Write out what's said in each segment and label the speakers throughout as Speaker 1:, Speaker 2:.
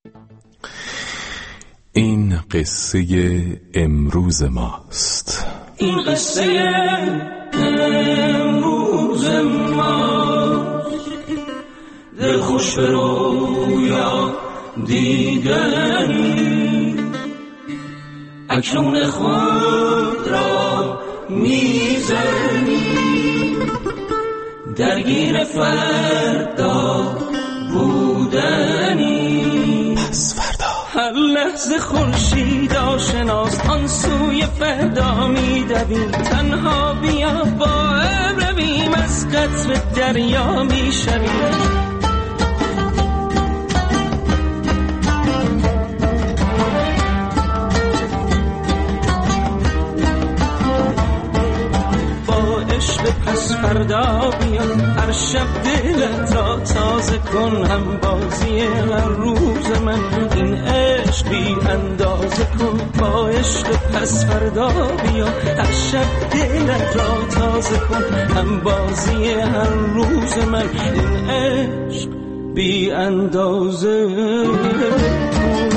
Speaker 1: این قصه امروز ماست.
Speaker 2: این قصه امروز ماست. دل خوش به رویا دیدنی، اکنون خود را میزنی، درگیر فردا بودنی.
Speaker 1: پس فردا
Speaker 2: هر لحظه خورشید آشناست، آن سوی فردا میدویم. تنها بیا با هم رویم، از قطر دریا میشویم. پس فردا بیا، هر شب دلت را تازه کن. هم بازی هر روز من این عشق بی اندازه کن. با عشق پس فردا بیا، هر شب دلت را تازه کن. هم بازی هر روز من این عشق بی اندازه کن.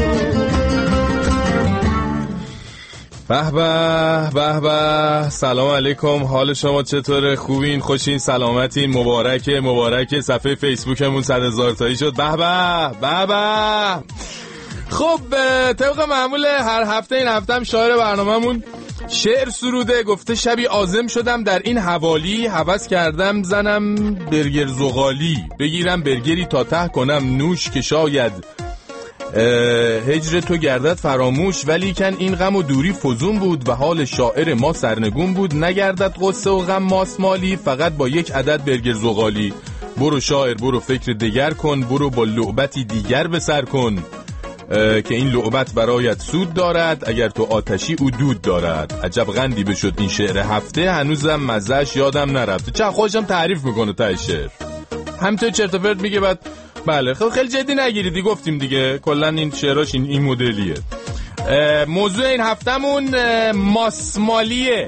Speaker 1: به به به به. سلام علیکم، حال شما چطوره؟ خوبین؟ خوشین؟ سلامتین؟ مبارک صفحه فیسبوکمون 100,000 تایی شد. به به به به. خب طبق معمول هر هفته، این هفته هم شاعر برنامه‌مون شعر سروده. گفته شبی عازم شدم در این حوالی، هوس کردم زنم برگر زغالی. بگیرم برگری تا ته کنم نوش، که شاید هجر تو گردد فراموش. ولیکن این غم و دوری فزون بود و حال شاعر ما سرنگون بود. نگردد قصه و غم ماسمالی، فقط با یک عدد برگر زغالی. برو شاعر برو فکر دیگر کن، برو با لعبتی دیگر به سر کن، که این لعبت برایت سود دارد، اگر تو آتشی او دود دارد. عجب غندی بشد این شعر هفته، هنوزم مزهش یادم نرفته. چه خوشم تعریف میکنه ته شعر، همینطور چرت و پرت میگه. بعد بله خب خیلی جدی نگیریدی، گفتیم دیگه کلن این شعراش این مدلیه. موضوع این هفتمون ماسمالیه.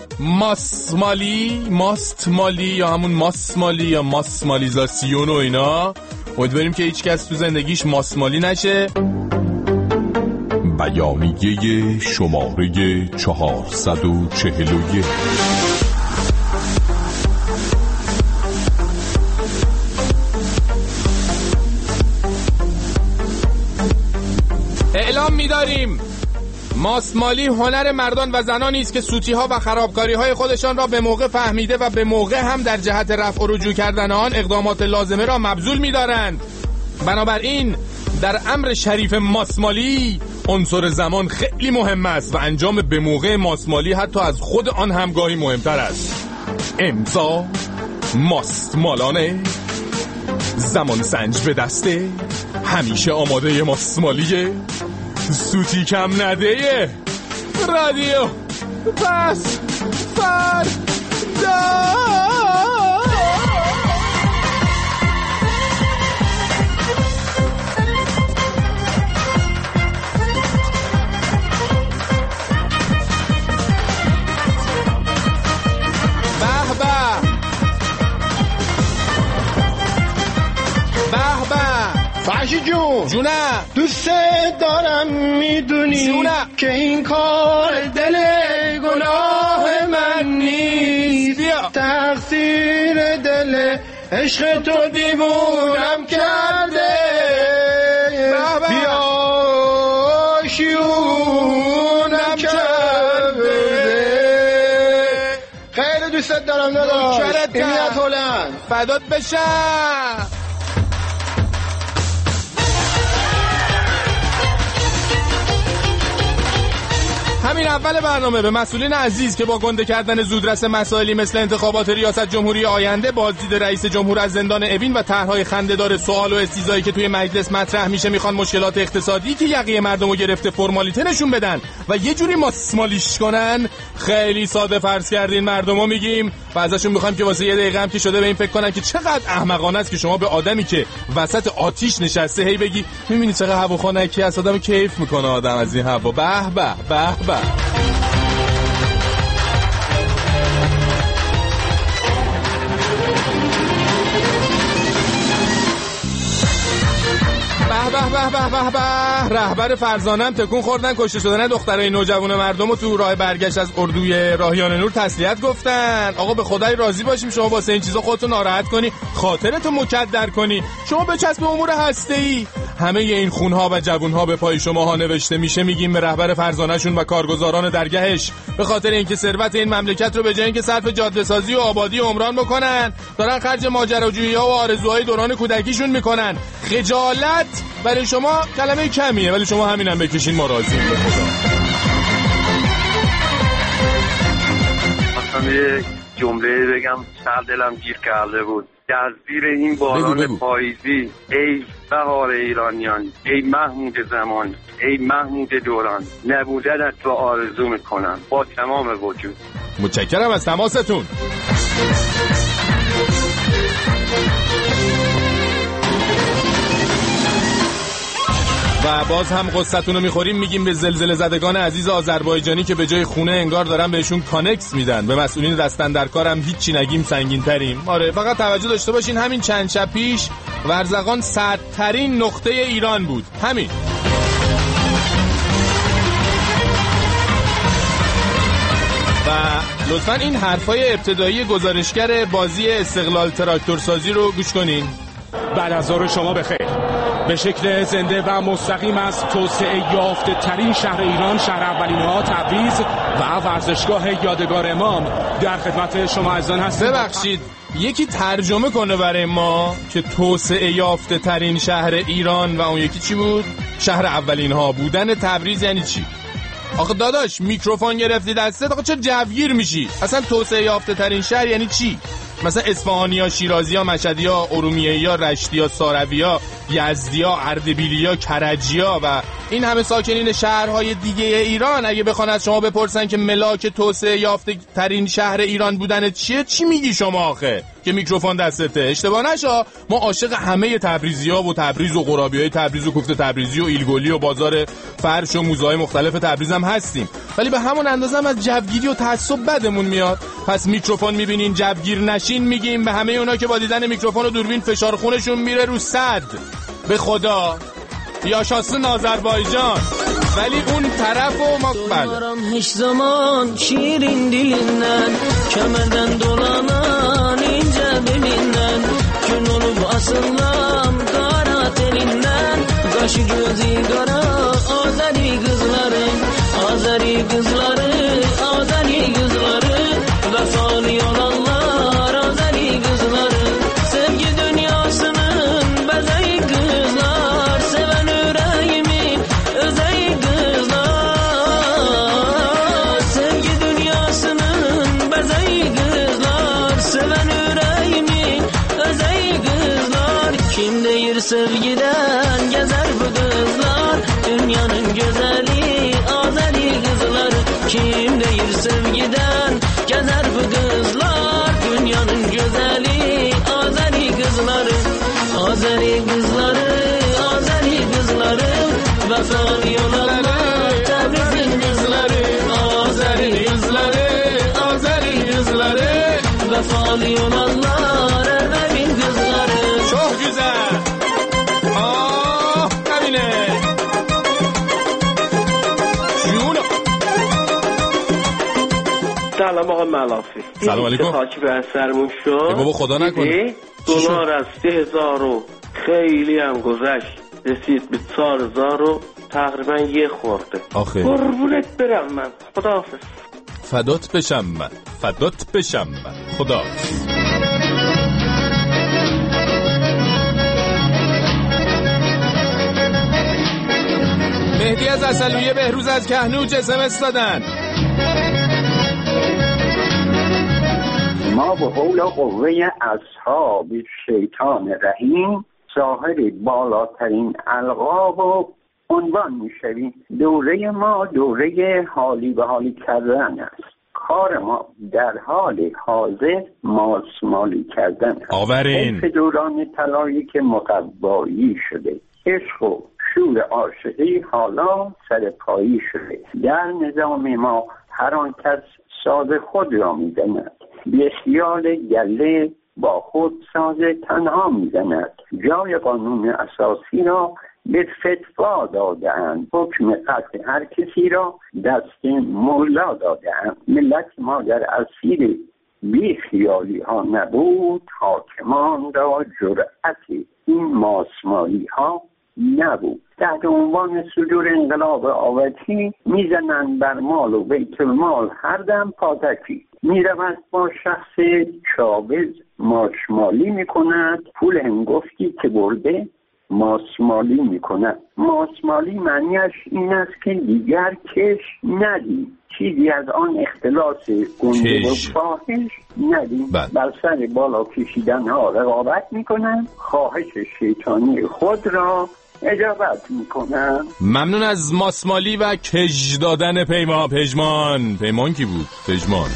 Speaker 1: ماستمالی یا همون ماسمالی یا ماسمالیزاسیون و اینا. امیدواریم که هیچ کس تو زندگیش ماسمالی نشه. بیانیه شماره 441. اعلام می‌داریم ماسمالی هنر مردان و زنانی است که سوتی‌ها و خرابکاری‌های خودشان را به موقع فهمیده و به موقع هم در جهت رفع و رجوع کردن آن اقدامات لازمه را مبذول می‌دارند. بنابراین در امر شریف ماسمالی عنصر زمان خیلی مهم است و انجام به موقع ماسمالی حتی از خود آن هم گاهی مهمتر است. امضا ماستمالانه، زمان سنج به دسته، همیشه آماده ماسمالیه، سوتی کم نده، رادیو پس فردا.
Speaker 3: فرشی جونه دوست دارم، میدونی که این کار دل گناه من نیست. تقصیر دل عشق تو دیوونم کرده. بیا شیونم کرده. خیلی دوست دارم داداش، ایمیت هلند
Speaker 1: فدات بشم. همین اول برنامه به مسئولین عزیز که با گنده کردن زودرس مسائلی مثل انتخابات ریاست جمهوری آینده، بازدید رئیس جمهور از زندان اوین و طرح‌های خنده‌دار سوال و استیزایی که توی مجلس مطرح میشه میخوان مشکلات اقتصادی که یقه مردمو گرفته فرمالیته نشون بدن و یه جوری ماسمالیش کنن. خیلی ساده فرض کردین مردمو میگیم و ازشون میخوایم که واسه یه دقیقه هم که شده به این فکر کنن که چقدر احمقانه است که شما به آدمی که وسط آتیش نشسته هی بگی میبینی چقدر هوا خنکی است، آدم کیف میکنه آدم از این هوا. به به به به. به رهبر فرزانم تکون خوردن، کشته شدن دخترای نوجوان مردمو تو راه برگشت از اردوی راهیان نور تسلیت گفتن. آقا به خدای راضی باشیم شما واسه این چیزا خودتو ناراحت کنی، خاطرتو مکدر کنی، شما بچسب به امور هسته‌ای. همه این خونها و جوونها به پای شماها نوشته میشه. میگیم به رهبر فرزانه‌شون و کارگزاران درگهش به خاطر اینکه ثروت این مملکت رو به جای اینکه صرف جاده سازی و آبادی و عمران بکنن دارن خرج ماجراجویی‌ها و آرزوهای دوران کودکیشون میکنن. خجالت برای شما کلمه کمیه، ولی شما همینم بکشین، ما راضییم. به خدا
Speaker 4: مثلا یه جمله بگم سر دلم گیر کرده بود. در زیر این باران پاییزی ای بهار ایرانیان، ای محمود زمان، ای محمود دوران، نبودنت رو آرزو میکنم با تمام وجود.
Speaker 1: متشکرم از تماستون. و باز هم قصتون رو میخوریم. میگیم به زلزله زدگان عزیز آذربایجانی که به جای خونه انگار دارن بهشون کانکس میدن. به مسئولین دست‌اندرکار هم هیچی نگیم، سنگین تریم. آره فقط توجه داشته باشین همین چند شب پیش ورزقان سردترین نقطه ایران بود. همین. و لطفاً این حرفای ابتدایی گزارشگر بازی استقلال تراکتورسازی رو گوش کنین.
Speaker 5: بعد از ظهر شما بخیر. به شکل زنده و مستقیم از توسعه یافته ترین شهر ایران، شهر اولین‌ها تبریز و ورزشگاه یادگار امام در خدمت شما عزیزان هستیم.
Speaker 1: ببخشید یکی ترجمه کنه برای ما که توسعه یافته ترین شهر ایران و اون یکی چی بود؟ شهر اولین‌ها بودن تبریز یعنی چی؟ آخه داداش میکروفون گرفتی دستت، آخه چه جوگیر میشی؟ اصلا توسعه یافته ترین شهر یعنی چی؟ مثلا اصفهانیا، شیرازیا، مشهدیا، ارومیه‌یا، رشتیا، سارویا، یزدیا، اردبیلیا، کرجیا و این همه ساکنین شهرهای دیگه ایران اگه بخوان از شما بپرسن که ملاک توسعه یافته ترین شهر ایران بودن چیه، چی میگی شما آخه که میکروفون دستته؟ اشتباه نشا، ما عاشق همه تبریزی‌ها و تبریز و قرابی‌های تبریز و کوفته تبریزی و ایلگلی و بازار فرش و موزه‌های مختلف تبریز هم هستیم، ولی به همون اندازه هم از جوگیری و تعصب بدمون میاد. پس میکروفون میبینین جوگیر نشین، میگیم به همه اونا که با دیدن میکروفون و دوربین فشار خونشون میره رو صد. به خدا یا شاسون آذربایجان، ولی اون طرف و ما
Speaker 2: دارم هیچ زمان شیرین دیلینن کمردن دولانان اینجا ببینن کن olup asılam kara telinden kaşı gözü kara Azeri kızları Azeri kızları Azeri kızları vefalı olanlar Azeri kızları sevgi dünyasının bezeyi kızlar seven yüreğimin özeyi kızlar sevgi dünyasının bezeyi kızlar seven yüreğimin özeyi kızlar kim deyir sevgiden gezer bu kızlar dünyanın güzeli Azeri kızları kim deyir sevgiden gezer bu kızlar dünyanın güzeli Azeri kızları Azeri kızları Azeri kızları vefalı olanlar Tebriz'in kızları Azeri kızları Azeri kızları vefalı olanlar Ermevin kızları.
Speaker 1: Çok güzel. Kabine. جونو.
Speaker 6: سلام آقا ملافی.
Speaker 1: سلام علیکم.
Speaker 6: خاکی به سرمون شد.
Speaker 1: بابا خدا نکنه.
Speaker 6: دلار از 3000 و خیلی هم گذشت رسید به 4000 و تقریبا یه خورده.
Speaker 1: آخه
Speaker 6: قربونت برم من. خداحافظ.
Speaker 1: فدات بشم من. فدات بشم من. خدا. مهدی از عسلویه، بهروز از کهنوج SMS دادن.
Speaker 7: ما به حول قوه اصحاب شیطان رحیم صاحب بالاترین القاب و عنوان میشویم. دوره ما دوره حالی به حالی کردن است. کار ما در حال حاضر ماسمالی کردن است.
Speaker 1: آورین
Speaker 7: دوران طلایی که مقوایی شده، عشق و شور عاشقی حالا سرپایی شده. در نظام ما هر آن کس ساز خود را میزند، به خیال گله با خود ساز تنها میزند. جای قانون اساسی را به فتوا داده‌اند، حکم قتل هر کسی را دست مولا داده‌اند. ملت ما در اسیر بی خیالی ها نبود، حاکمان را جرأت این ماسمالی ها نبود. تحت عنوان صدور انقلاب آوتی میزنند بر مال و بیت المال هر دم پاتکی. میرود با شخص چاوز ماسمالی میکند، پول هنگفتی که برده ماسمالی میکند. ماسمالی معنیش این است که دیگر کش ندی، چیزی از آن اختلاس گنده و فاحش ندیم. بر سر بالا کشیدن ها رقابت میکنن، خواهش شیطانی خود را اجابت میکنن.
Speaker 1: ممنون از ماسمالی و کش دادن پیمان کی بود؟ پژمان.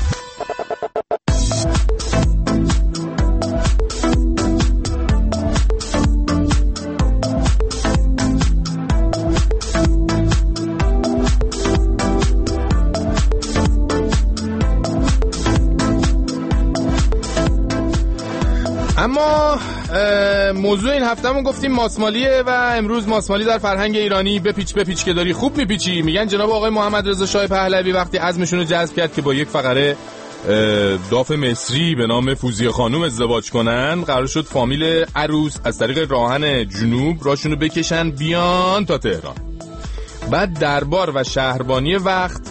Speaker 1: اما موضوع این هفتهمون گفتیم ماسمالیه و امروز ماسمالی در فرهنگ ایرانی بپیچ که داری خوب میپیچی. میگن جناب آقای محمد رضا شاه پهلوی وقتی عزمشون رو جذب کرد که با یک فقره داف مصری به نام فوزیه خانم ازدواج کنن، قرار شد فامیل عروس از طریق راهن جنوب راشونو بکشن بیان تا تهران. بعد دربار و شهربانی وقت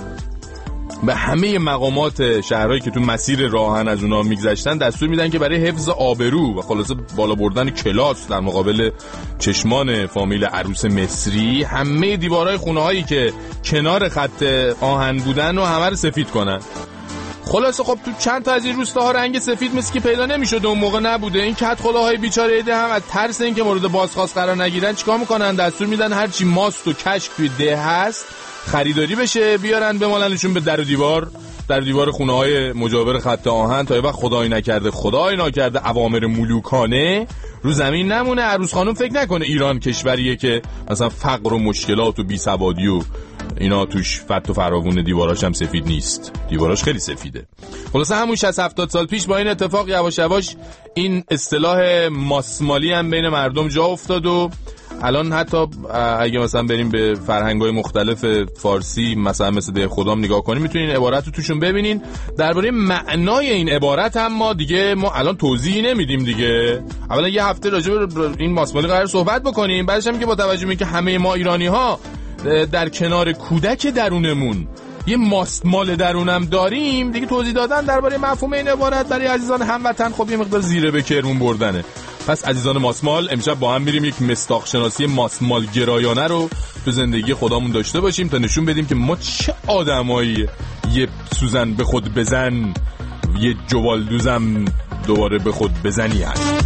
Speaker 1: به همه مقامات شهرهایی که تو مسیر راهن از اونا میگذشتن دستور میدن که برای حفظ آبرو و خلاصه بالا بردن کلاس در مقابل چشمان فامیل عروس مصری همه دیوارهای خونه هایی که کنار خط آهن بودن و همه رو سفید کنن. خلاصه خب تو چند تا از این روستاها رنگ سفید مثل که پیدا نمیشد، اون موقع نبوده. این کت خلاهای بیچاره ایده هم از ترس اینکه مورد بازخواست قرار نگیرن چیکار میکنن؟ دستور میدن هر چی ماست و کشک توی ده هست خریداری بشه، بیارن بمالنشون به در دیوار خونه‌های مجاور خط آهن تا یه وقت خدای نکرده اوامر ملوکانه رو زمین نمونه. عروس خانم فکر نکنه ایران کشوریه که مثلا فقر و مشکلات و بیسوادی و اینا توش فت و فراوون، دیواراش هم سفید نیست، دیواراش خیلی سفیده. خلاصه همون 60-70 سال پیش با این اتفاق یواش یواش این اصطلاح ماسمالی هم بین مردم جا افتاد و الان حتی اگه مثلا بریم به فرهنگ‌های مختلف فارسی مثلا مثل ده خدام نگاه کنیم میتونین عبارت رو توشون ببینین. درباره معنای این عبارت هم ما الان توضیحی نمیدیم دیگه. اولا یه هفته راجع به این ماسمالی قرار صحبت بکنیم، بعدش هم که با توجه به اینکه همه ما ایرانی‌ها در کنار کودک درونمون یه ماسمال درونم داریم دیگه، توضیح دادن درباره مفهوم این عبارت برای عزیزان هموطن خب یه مقدار زیره به کرمون بردنه. پس عزیزان ماسمال امشب با هم میریم یک مصداق شناسی ماسمال گرایانه رو تو زندگی خودمون داشته باشیم تا نشون بدیم که ما چه آدمایی. یه سوزن به خود بزن، یه جوالدوزم دوباره به خود بزنی هست.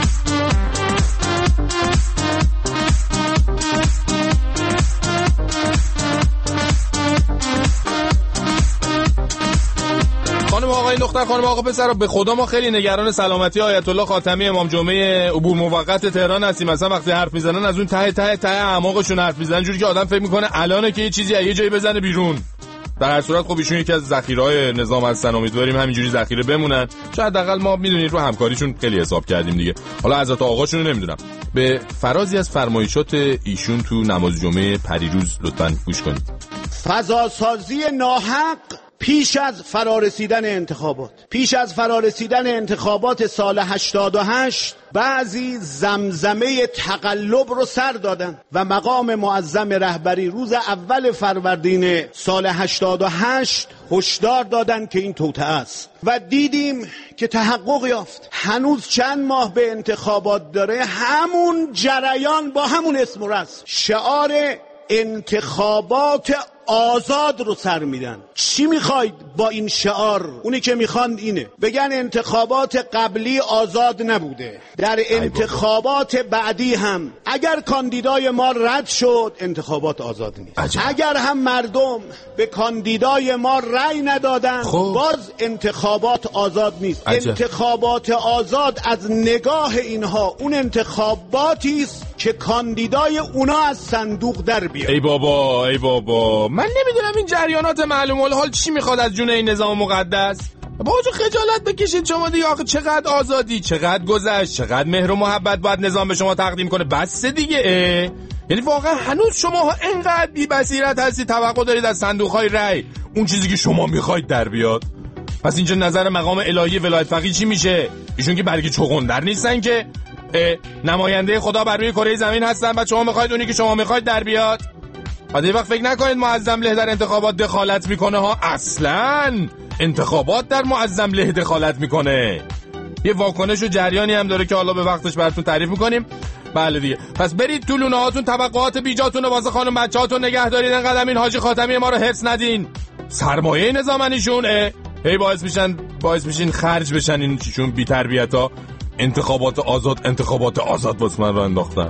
Speaker 1: خانم آقای دختر، خانم آقا پسر، به خدا ما خیلی نگران سلامتی آیت الله خاتمی امام جمعه عبور موقت تهران هستیم. مثلا وقتی حرف میزنن از اون ته اعماقشون حرف میزنن جوری که آدم فکر میکنه الانه که یه چیزی از یه جایی بزنه بیرون. در هر صورت خب ایشون یکی از ذخیره‌های نظام هستن، امیدواریم همینجوری ذخیره بمونن. شاید حداقل ما میدونید رو همکاریشون خیلی حساب کردیم دیگه. حالا حضرت آقاشون رو نمیدونم. به فرازی از فرمایشات ایشون تو نماز جمعه پریروز لطفاً گوش کنید.
Speaker 8: فضا سازی ناحق پیش از فرارسیدن انتخابات سال 88 بعضی زمزمه تقلب رو سر دادن و مقام معظم رهبری روز اول فروردین سال 88 هشدار دادن که این توطئه است و دیدیم که تحقق یافت. هنوز چند ماه به انتخابات داره، همون جریان با همون اسم و رسم شعار انتخابات آزاد رو سر میدن. چی میخواید با این شعار؟ اونی که میخوان اینه بگن انتخابات قبلی آزاد نبوده، در انتخابات بعدی هم اگر کاندیدای ما رد شد انتخابات آزاد نیست. اگر هم مردم به کاندیدای ما رأی ندادن باز انتخابات آزاد نیست. انتخابات آزاد از نگاه اینها اون انتخاباتی است که کاندیدای اونا از صندوق در بیاد.
Speaker 1: ای بابا من نمیدونم این جریانات معلوم الحال چی میخواد از جون این نظام مقدس. باجو خجالت بکشید شما دیگه. آخه چقدر آزادی، چقدر گذشت، چقدر مهر و محبت باید نظام به شما تقدیم کنه. بس دیگه یعنی واقعا هنوز شما اینقدر بی بصیرت هستی توقع دارید از صندوق‌های رأی اون چیزی که شما میخواید در بیاد؟ پس اینجا نظر مقام الهی ولایت فقیه چی میشه؟ ایشون که برگ چغندر نیستن که نماینده خدا بر روی کره زمین هستن و شما میخواید اونی که شما میخواید در بیاد؟ بعد یه وقت فکر نکنید معظم له در انتخابات دخالت میکنه ها. اصلاً انتخابات در معظم له دخالت میکنه. یه واکنش و جریانی هم داره که حالا به وقتش براتون تعریف میکنیم. بله دیگه. پس برید تو لونه هاتون توقعات بیجاتون رو واسه خانم بچه‌هاتون نگه دارید. انقدر این حاجی خاتمی ما رو حفظ ندین. سرمایه نظامنیشون هی باعث میشین خرج بشن اینشون بی تربیتا. انتخابات آزاد واسه من رو انداختن.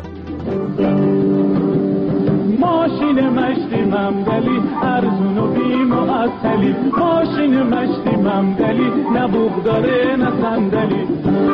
Speaker 2: ماشین مشتی ممدلی ارزون و بی معطلی، ماشین مشتی ممدلی نه بوق داره نه صندلی.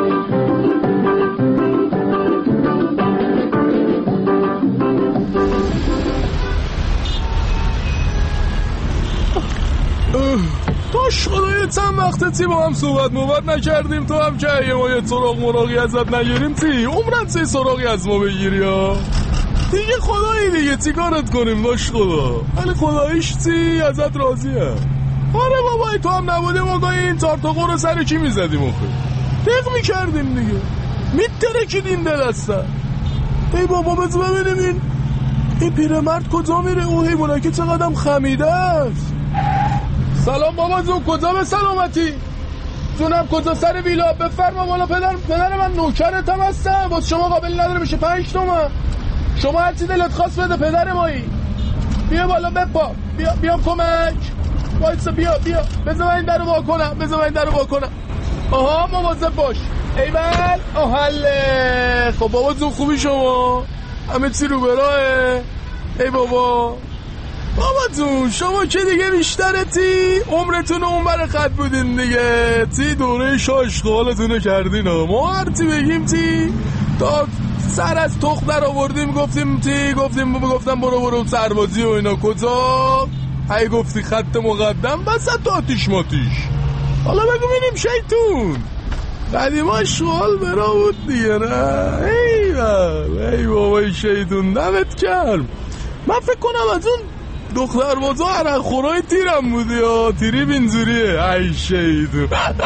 Speaker 1: داش خدای چند وقته با هم صحبت نکردیم، تو هم که ما یه سراغ مراغی ازت نگیریم عمرت سراغی از ما بگیری ها دیگه. خدایی دیگه چی کارت کنیم داش خدا، ولی خداییش ازت راضیه. آره بابا تو هم نبوده ما گاهی این تارتاقو رو سر کی میزدیم آخه دق میکردیم دیگه، میترکیدیم دل هستن. ای بابا بذار ببینیم این پیرمرد کجا میره؟ او حیوانه چقدر خمیده است. سلام بابا جون، کجا به سلامتی؟ جونم کجا سر ویلا؟ بفرما والا پدر من نوکرتم هستم، واسه شما قابل نداره میشه 5 تومن. شما هر چی دلت خواست بده پدر مایی. بیا بالا بپا، بیام کمک. وایسا بیا بذار من این درو وا کنم. آها مواظب باش. ایول آهله. خب بابا جون خوبی شما؟ همه چی رو براهه؟ ای بابا جون شما که دیگه بیشترتی عمرتون اون بر خط بودین دیگه، دوره شاشقالتون کردین ها. ما هرتی بگیم تا سر از تخت در آوردیم گفتم برو سربازی و اینا کجا؟ هی گفتی خط مقدم بس تا آتیش ماتیش. حالا بگو بینیم شیطون قدیما شغال برا بود دیگه نه؟ ای بابای شیطون دمت کرم. من فکر کنم از اون دختر بازا عرق خورای تیرم بودی یا تیری بینزوریه. ای شیطون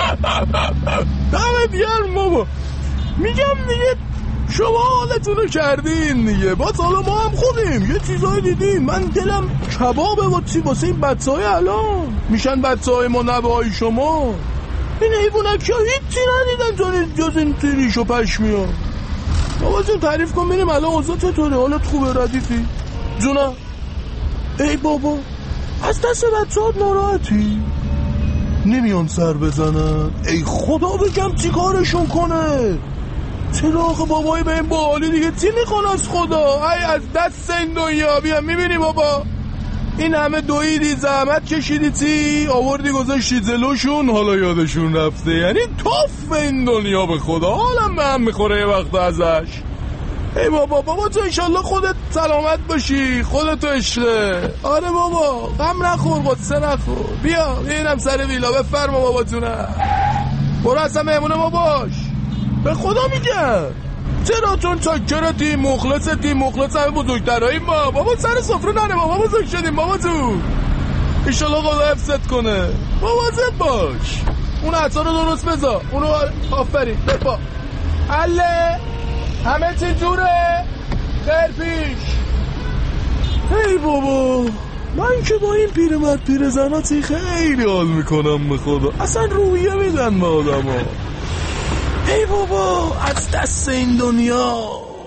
Speaker 1: دمت گرم بابا. میگم دیگه شما حالتونو کردین دیگه، باز حالا ما هم خودیم یه چیزایی دیدیم. من دلم کبابه واسه این بچه های الان میشن بچه های ما نوه های شما. این حیوانکی ها هیچی ندیدن جز این تیریش و پشمی ها. بابا جون تعریف کن بینیم الان اوضاع چطوره؟ حالت خوبه ردیفی؟ جونا ای بابا از دست بچه ها ناراحتی؟ نمیان سر بزنن؟ ای خدا بگم چی کارشون کنه؟ چراغ بابایی به این باحالی دیگه چی میخوان از خدا؟ ای از دست این دنیا. بیا میبینی بابا این همه دویدی زحمت کشیدی آوردی گذاشتی جلوشون، حالا یادشون رفته. یعنی توف این دنیا به خدا حالم به هم میخوره یه وقت ازش. ای بابا تو انشالله خودت سلامت باشی، خودتو عشقه. آره بابا غم نخور قصه نخور. بیا اینم سر ویلا بفرما بابا جونم. برو اصلا مهمون ما باش. به خدا میگم چرا؟ چون چاکرتی مخلص همه بزرگترهاییم ما. بابا سر سفره نره بابا بزرگ شدیم بابا جون. انشالله خدا حفظت کنه. مواظب باش. اون عطا رو درست بذار. اونو آفرین بپا. حله همه چی جوره خیر پیش. ای بابا من که با این پیرزناتی خیلی حال میکنم به خدا. اصلا رویه میدن به آدم ها. ای بابا از دست این دنیا.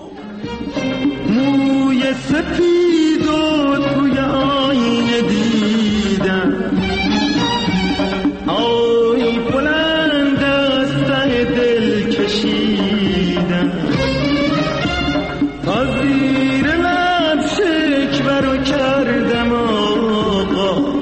Speaker 2: موی سپید و توی آینه دیدم، آی بلند از ته دل کشیدم، تا زیر لب شکوه کردم آقا.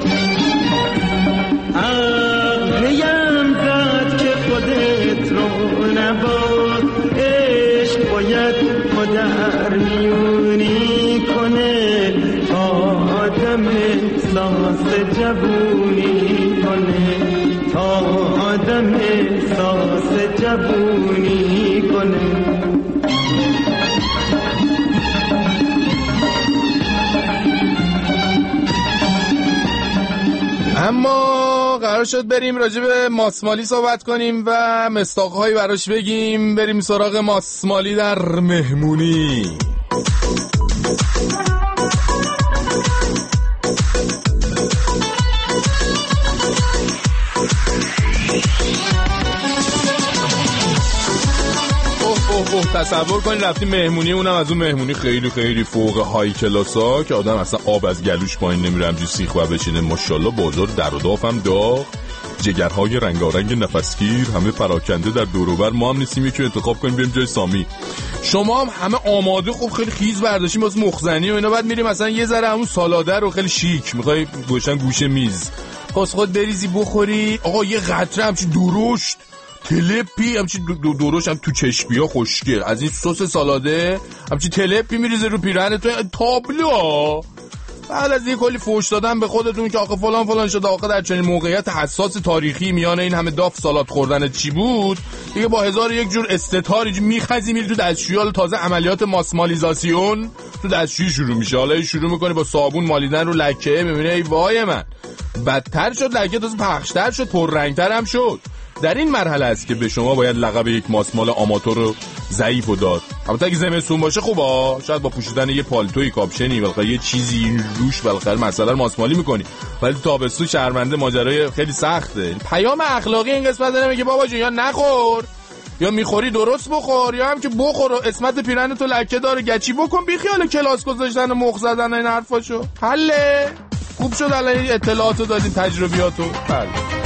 Speaker 2: عقلیم زد که خودت رو نباد، عشق باید در میونی کنه تا آدم احساس جوونی کنه، تا آدم احساس جوونی کنه.
Speaker 1: اما قرار شد بریم راجع به ماسمالی صحبت کنیم و مصداق‌هایی براش بگیم. بریم سراغ ماسمالی در مهمونی. تصور کنید رفتیم مهمونی، اونم از اون مهمونی خیلی خیلی فوق های کلاسا که آدم اصلا آب از گلوش پایین نمیره، همجوری سیخ و بشینه. ماشاءالله بازار در و دافم داغ، جگرهای رنگارنگ نفسگیر همه پراکنده در دور و بر. ما هم نیستیم یکی انتخاب کنیم بریم جای سامی. شما هم همه آماده خوب خیلی خیز برداشتیم واسه مخزنی و اینا. بعد میریم مثلا یه ذره همون سالاده رو خیلی شیک میخوای گوشن گوشه میز خود بریزی بخوری. آقا یه قطره همچین درشت تلپی همچین دروش هم تو چشمیا خوشگل از این سس سالاده همچین تلپی میریزه رو پیرهن تو تابلو. بعد از این کلی فوش دادن به خودتون که آخه فلان فلان شده، آخه در چنین موقعیت حساس تاریخی میانه این همه داف سالاد خوردن چی بود دیگه، با هزار یک جور استتاری میخزی میری تو دستشویی. تازه عملیات ماسمالیزاسیون تو دستشویی شروع میشه. حالا شروع میکنی با صابون مالیدن رو لکه، میبینی ای وای من بدتر شد لکه، تازه پخشتر شد، پررنگتر هم شد. در این مرحله است که به شما باید لقب یک ماسمال آماتور رو ضعیفو داد. البته اگه زمستون باشه خوبه، شاید با پوشیدن یه پالتوی کاپشنی بالاخره یه چیزی روش بالاخره مسئله رو ماسمالی می‌کنی، ولی تابستون شرمنده ماجرای خیلی سخته. پیام اخلاقی این قسمت داره میگه بابا جون یا نخور یا میخوری درست بخور، یا هم که بخور و اسمت پیرن تو لکه داره گچی بکن، بی خیال کلاس گذاشتن و مخ زدن این حرفاشو. حله خوب شد الان این اطلاعاتو دادین، تجربیاتو. بله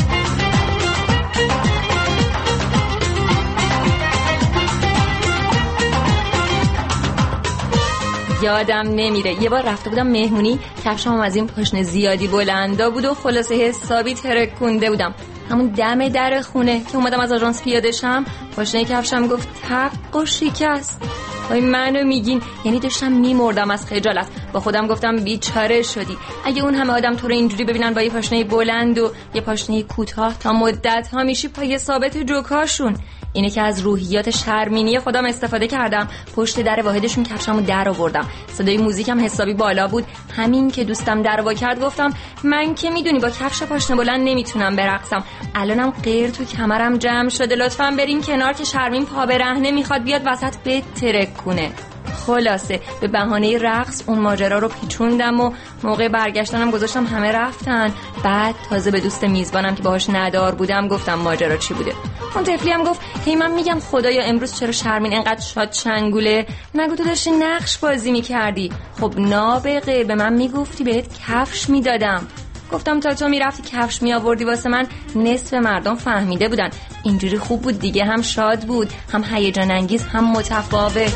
Speaker 9: یادم نمیره یه بار رفته بودم مهمونی، کفشم از این پاشنه زیادی بلندا بود و خلاصه حسابی ترکونده بودم. همون دم در خونه که اومدم از آژانس پیاده شم، پاشنه کفشم گفت تق و شکست. وای منو میگین، یعنی داشتم میمردم از خجالت. با خودم گفتم بیچاره شدی، اگه اون همه آدم تو رو اینجوری ببینن با یه پاشنه بلند و یه پاشنه کوتاه تا مدت ها میشی پای ثابت جوکاشون. اینه که از روحیات شرمینی خودم استفاده کردم، پشت در واحدشون کفشمو در آوردم. صدای موزیکم حسابی بالا بود. همین که دوستم در وا کرد گفتم من که میدونی با کفش پاشنه بلند نمیتونم برقصم، الانم غیر تو کمرم جمع شده، لطفاً بریم کنار که شرمین پا برهنه میخواد بیاد وسط بترکونه. خلاصه به بهانه رقص اون ماجرا رو پیچوندم و موقع برگشتنم گذاشتم همه رفتن. بعد تازه به دوست میزبانم که باهاش ندار بودم گفتم ماجرا چی بوده. اون طفلی هم گفت هی من میگم خدایا امروز چرا شرمین انقدر شاد چنگوله، نگو تو داشتی نقش بازی میکردی. خب نابغه به من میگفتی بهت کفش میدادم. گفتم تا تو میرفتی کفش میآوردی واسه من نصف مردم فهمیده بودن. اینجوری خوب بود دیگه، هم شاد بود هم هیجان انگیز هم متفاوت.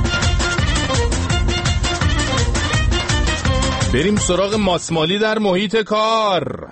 Speaker 1: بریم سراغ ماسمالی در محیط کار.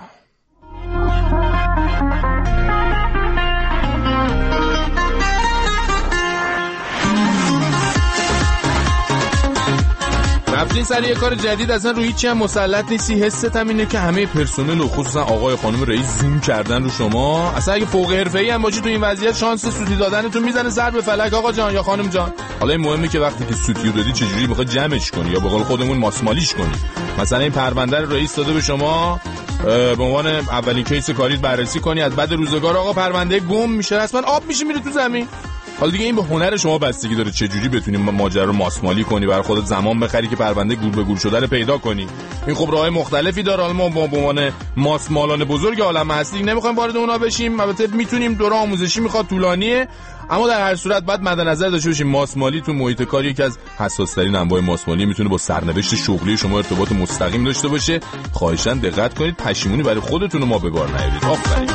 Speaker 1: رفتین سر یه کار جدید، اصلا روی هیچی هم مسلط نیستی، حست هم اینه که همه پرسنل و خصوصا آقای خانم رئیس زوم کردن رو شما. اصلا اگه فوق حرفه‌ای هم باشی تو این وضعیت شانس سوتی دادنتون میزنه سر به فلک آقا جان یا خانم جان. حالا این مهمه که وقتی که سوتی رو دادی چجوری میخوای جمعش کنی یا به قول خودمون ماسمالیش کنی. مثلا این پرونده رو رئیس داده به شما، به عنوان اولین کیس کاریت بررسی کنی، از بعد روزگار آقا پرونده گم میشه، اصلا آب میشه میره تو زمین. حالا دیگه این به هنر شما بستگی داره چجوری بتونی ماجرا رو ماسمالی کنی، برای خودت زمان بخری که پرونده گور به گور شده رو پیدا کنی. این خب راههای مختلفی داره. حالا ما به عنوان ماسمالان بزرگ عالم هستی نمیخوایم وارد اونا بشیم، البته میتونیم دوره آموزشی میخواد طولانیه، اما در هر صورت باید مد نظر داشته باشیم ماسمالی تو محیط کار یکی از حساس‌ترین انواع ماسمالی میتونه با سرنوشت شغلی شما ارتباط مستقیم داشته باشه. خواهشاً دقت کنید، پشیمونی برای خودتون و ما به بار نیارید. آفرین.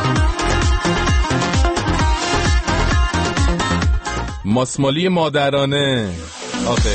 Speaker 1: ماسمالی مادرانه. آخه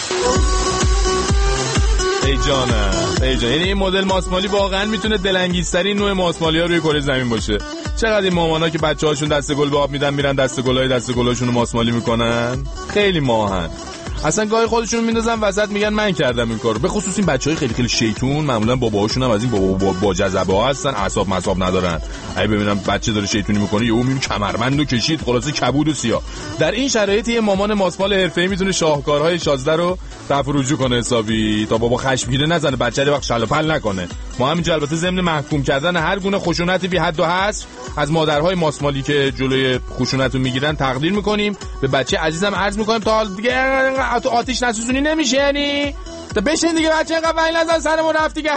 Speaker 1: ای جانم، یعنی این مدل ماسمالی واقعا میتونه دلانگیزترین نوع ماسمالی ها روی کره زمین باشه. چقدر این مامانا که بچه‌هاشون دسته گل به آب میدن میرن دسته گلاشون رو ماسمالی میکنن، خیلی ماهن. اصلا گاهی خودشون میندازن وسط میگن من کردم این کارو. به خصوص این بچهای خیلی خیلی شیطون، معمولا باباهاشون هم از این با جذبه ها هستن، اعصاب ندارن. اگه ببینم بچه داره شیطونی میکنه یهو میبینم کمربندو کشید، خلاصه کبود و سیاه. در این شرایط یه مامان ماسمال حرفه‌ای میتونه شاهکارهای شازده رو رفع رجوع کنه حسابی تا بابا خشمگینه نزنه، بچه وقت شل و پل نکنه. ما همینجا البته ضمن محکوم کردن هر گونه خشونت بی حد و حصر از مادرهای ماسمالی که جلوی خشونت رو میگیرن تقدیر میکنیم. به بچه عزیزم عرض میکنیم تا دیگه آتیش نسوزونی نمیشه، یعنی تا بشین دیگه بچه، اینقدر ولی نزن سرمون رفت دیگه.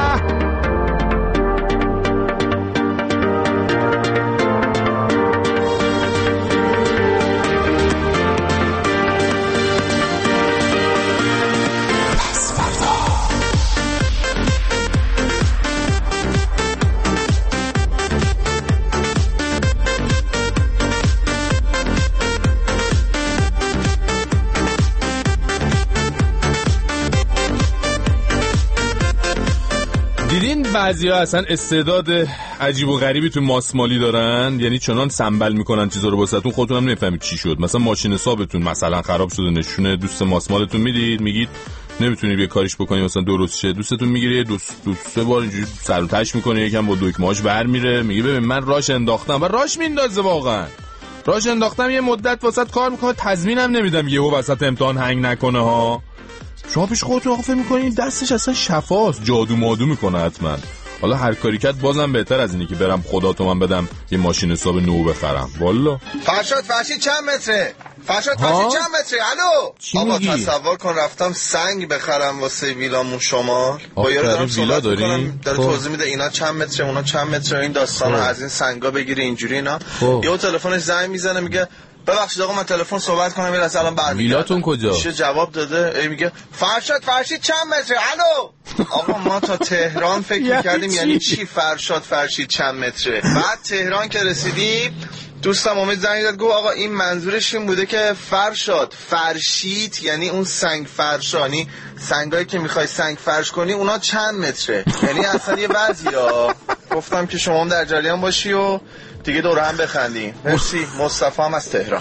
Speaker 1: دیدین بعضیا اصلا استعداد عجیب و غریبی تو ماسمالی دارن، یعنی چنان سنبل میکنن چیزا رو واسهتون خودتون هم نمیفهمید چی شد. مثلا ماشین حسابتون مثلا خراب شده، نشونه دوست ماسمالتون میدید، میگید نمیتونید یه کاریش بکنید مثلا درست شه، دوستتون میگیره دو سه بار اینجوری سر و تش میکنه، یکم با دکمه‌اش برمیره، میگه ببین من راش انداختم و راش میندازه، واقعا راش انداختم، یه مدت واسط کار میکنه، تضمینم نمیدم یهو وسط امتحان هنگ نکنه ها. شما پیش خودتون آقا فکر می‌کنید دستش اصلا شفاست، جادو مادو میکنه حتما. حالا هر کاری کرد بازم بهتر از اینه که برم خدا تو من بدم یه ماشین حساب نو بخرم. والا
Speaker 10: فرشید چند متره؟ فرشید چند متره؟ الو آقا تصور کن رفتم سنگ بخرم واسه ویلامون شمال. با یارو دارم
Speaker 1: ویلا داریم،
Speaker 10: داره توضیح میده اینا چند متره اونا چند متره، این داستانو از این سنگا بگیری اینجوری اینا. یهو تلفنش زنگ میزنه میگه ببخشید آقا من تلفن صحبت کنم، میرسه الان برمیگردم.
Speaker 1: ویلاتون کجا؟
Speaker 10: چه جواب داده؟ میگه فرشید چند متره؟ الو آقا ما تا تهران فکر می‌کردیم یعنی چی فرشید چند متره. بعد تهران که رسیدیم دوستم امید زنگ زد گفت آقا این منظورش این بوده که فرشید یعنی اون سنگ فرشانی، سنگایی که میخوای سنگ فرش کنی اونا چند متره، یعنی اصلا یه وضعیا. گفتم که شما هم در جریان باشی و دیگه دور هم بخندیم. مرسی. مصطفی هم از تهران.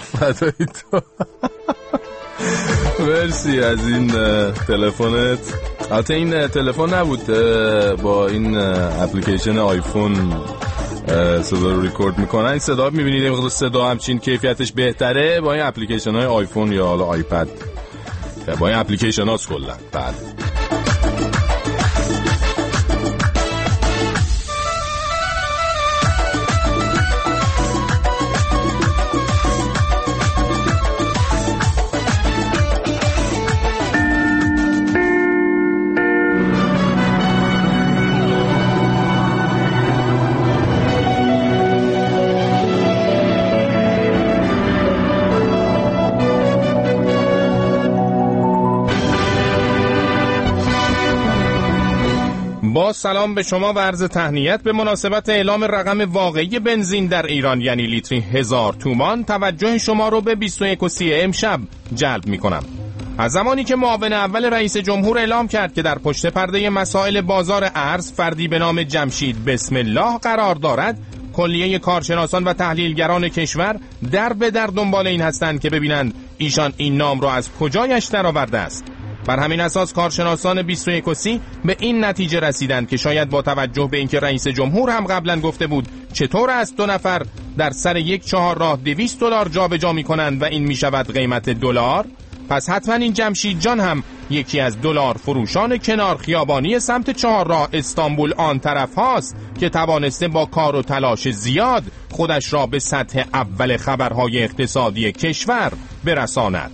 Speaker 1: مرسی از این تلفنت. البته این تلفن نبود، با این اپلیکیشن آیفون صدا رو ریکورد میکنن. این صدا میبینید این صدا همچین کیفیتش بهتره با این اپلیکیشن های آیفون یا حالا آیپد، با این اپلیکیشن هاست کلا. بله با سلام به شما و عرض تهنیت به مناسبت اعلام رقم واقعی بنزین در ایران یعنی لیتری 1000 تومان توجه شما رو به 21:30 امشب جلب می کنم. از زمانی که معاون اول رئیس جمهور اعلام کرد که در پشت پرده مسائل بازار ارز فردی به نام جمشید بسم الله قرار دارد، کلیه کارشناسان و تحلیلگران کشور در به در دنبال این هستند که ببینند ایشان این نام رو از کجایش درآورده است. بر همین اساس کارشناسان 21:30 به این نتیجه رسیدند که شاید با توجه به اینکه رئیس جمهور هم قبلا گفته بود چطور است 2 نفر در سر یک چهارراه $200 جابجا می‌کنند و این میشود قیمت دلار، پس حتما این جمشید جان هم یکی از دلار فروشان کنار خیابانی سمت چهارراه استانبول آن طرف هاست که توانسته با کار و تلاش زیاد خودش را به سطح اول خبرهای اقتصادی کشور برساند.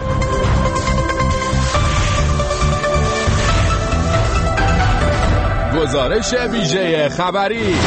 Speaker 1: گزارش ویژه خبری.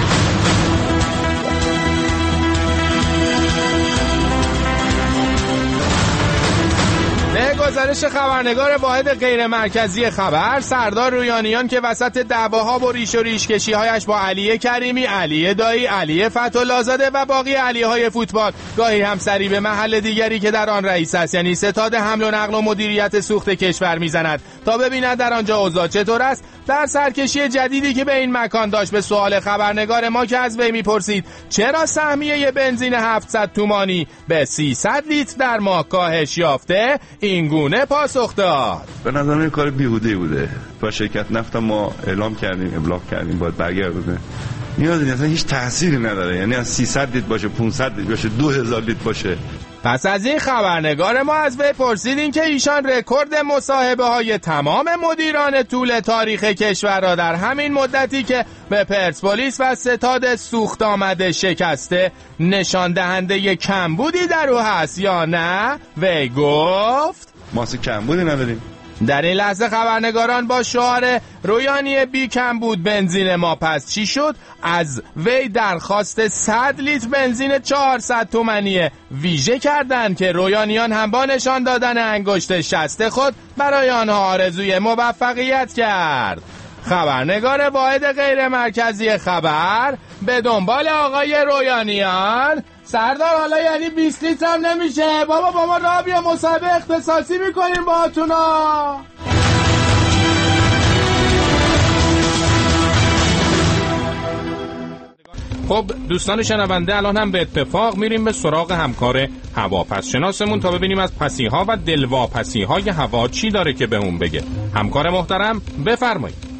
Speaker 1: گزارش خبرنگار واحد غیر مرکزی خبر سردار رویانیان که وسط دعواها و ریش و ریشکشی هایش با علی کریمی، علی دایی، علی فتح‌الله زاده و باقی علی های فوتبال گاهی هم سری به محل دیگری که در آن رئیس است یعنی ستاد حمل و نقل و مدیریت سوخت کشور میزند تا ببیند در آنجا اوضاع چطور است. در سرکشی جدیدی که به این مکان داشت به سوال خبرنگار ما که از وی میپرسید چرا سهمیه بنزین 700 تومانی به 300 لیتر در ماه کاهش یافته، این گونه پاسخ داد:
Speaker 11: به نظرم این کار بیهوده بوده. با شرکت نفت ما اعلام کردیم، ابلاغ کردیم باید برگردونه. نیازی اصلا هیچ تأثیری نداره، یعنی از 300 لیتر باشه، 500 لیتر باشه، 2000 لیتر باشه،
Speaker 1: پس از این خبرنگار ما از وی پرسیدیم که ایشان رکورد مصاحبه های تمام مدیران طول تاریخ کشور را در همین مدتی که به پرسپولیس و ستاد سوخت آمده شکسته نشان دهنده کمبودی در او هست یا نه؟ وی گفت
Speaker 11: ما اصلا کمبودی نداریم.
Speaker 1: در این لحظه خبرنگاران با شعار رویانی بی کمبود بنزین ما پس چی شد از وی درخواست 100 لیتر بنزین 400 تومانی ویژه کردند که رویانیان هم با نشان دادن انگشت شست خود برای آنها آرزوی موفقیت کرد. خبرنگار واحد غیر مرکزی خبر به دنبال آقای رویانیان. سردار حالا یعنی 20 لیتر هم نمیشه بابا، با ما راه بیا مصاحبه اختصاصی میکنیم با اتونا. خب دوستان شنونده، الان هم به اتفاق میریم به سراغ همکار هواپس شناسمون تا ببینیم از پسیها و دلواپسیهای هوا چی داره که بهمون بگه. همکار محترم بفرمایید.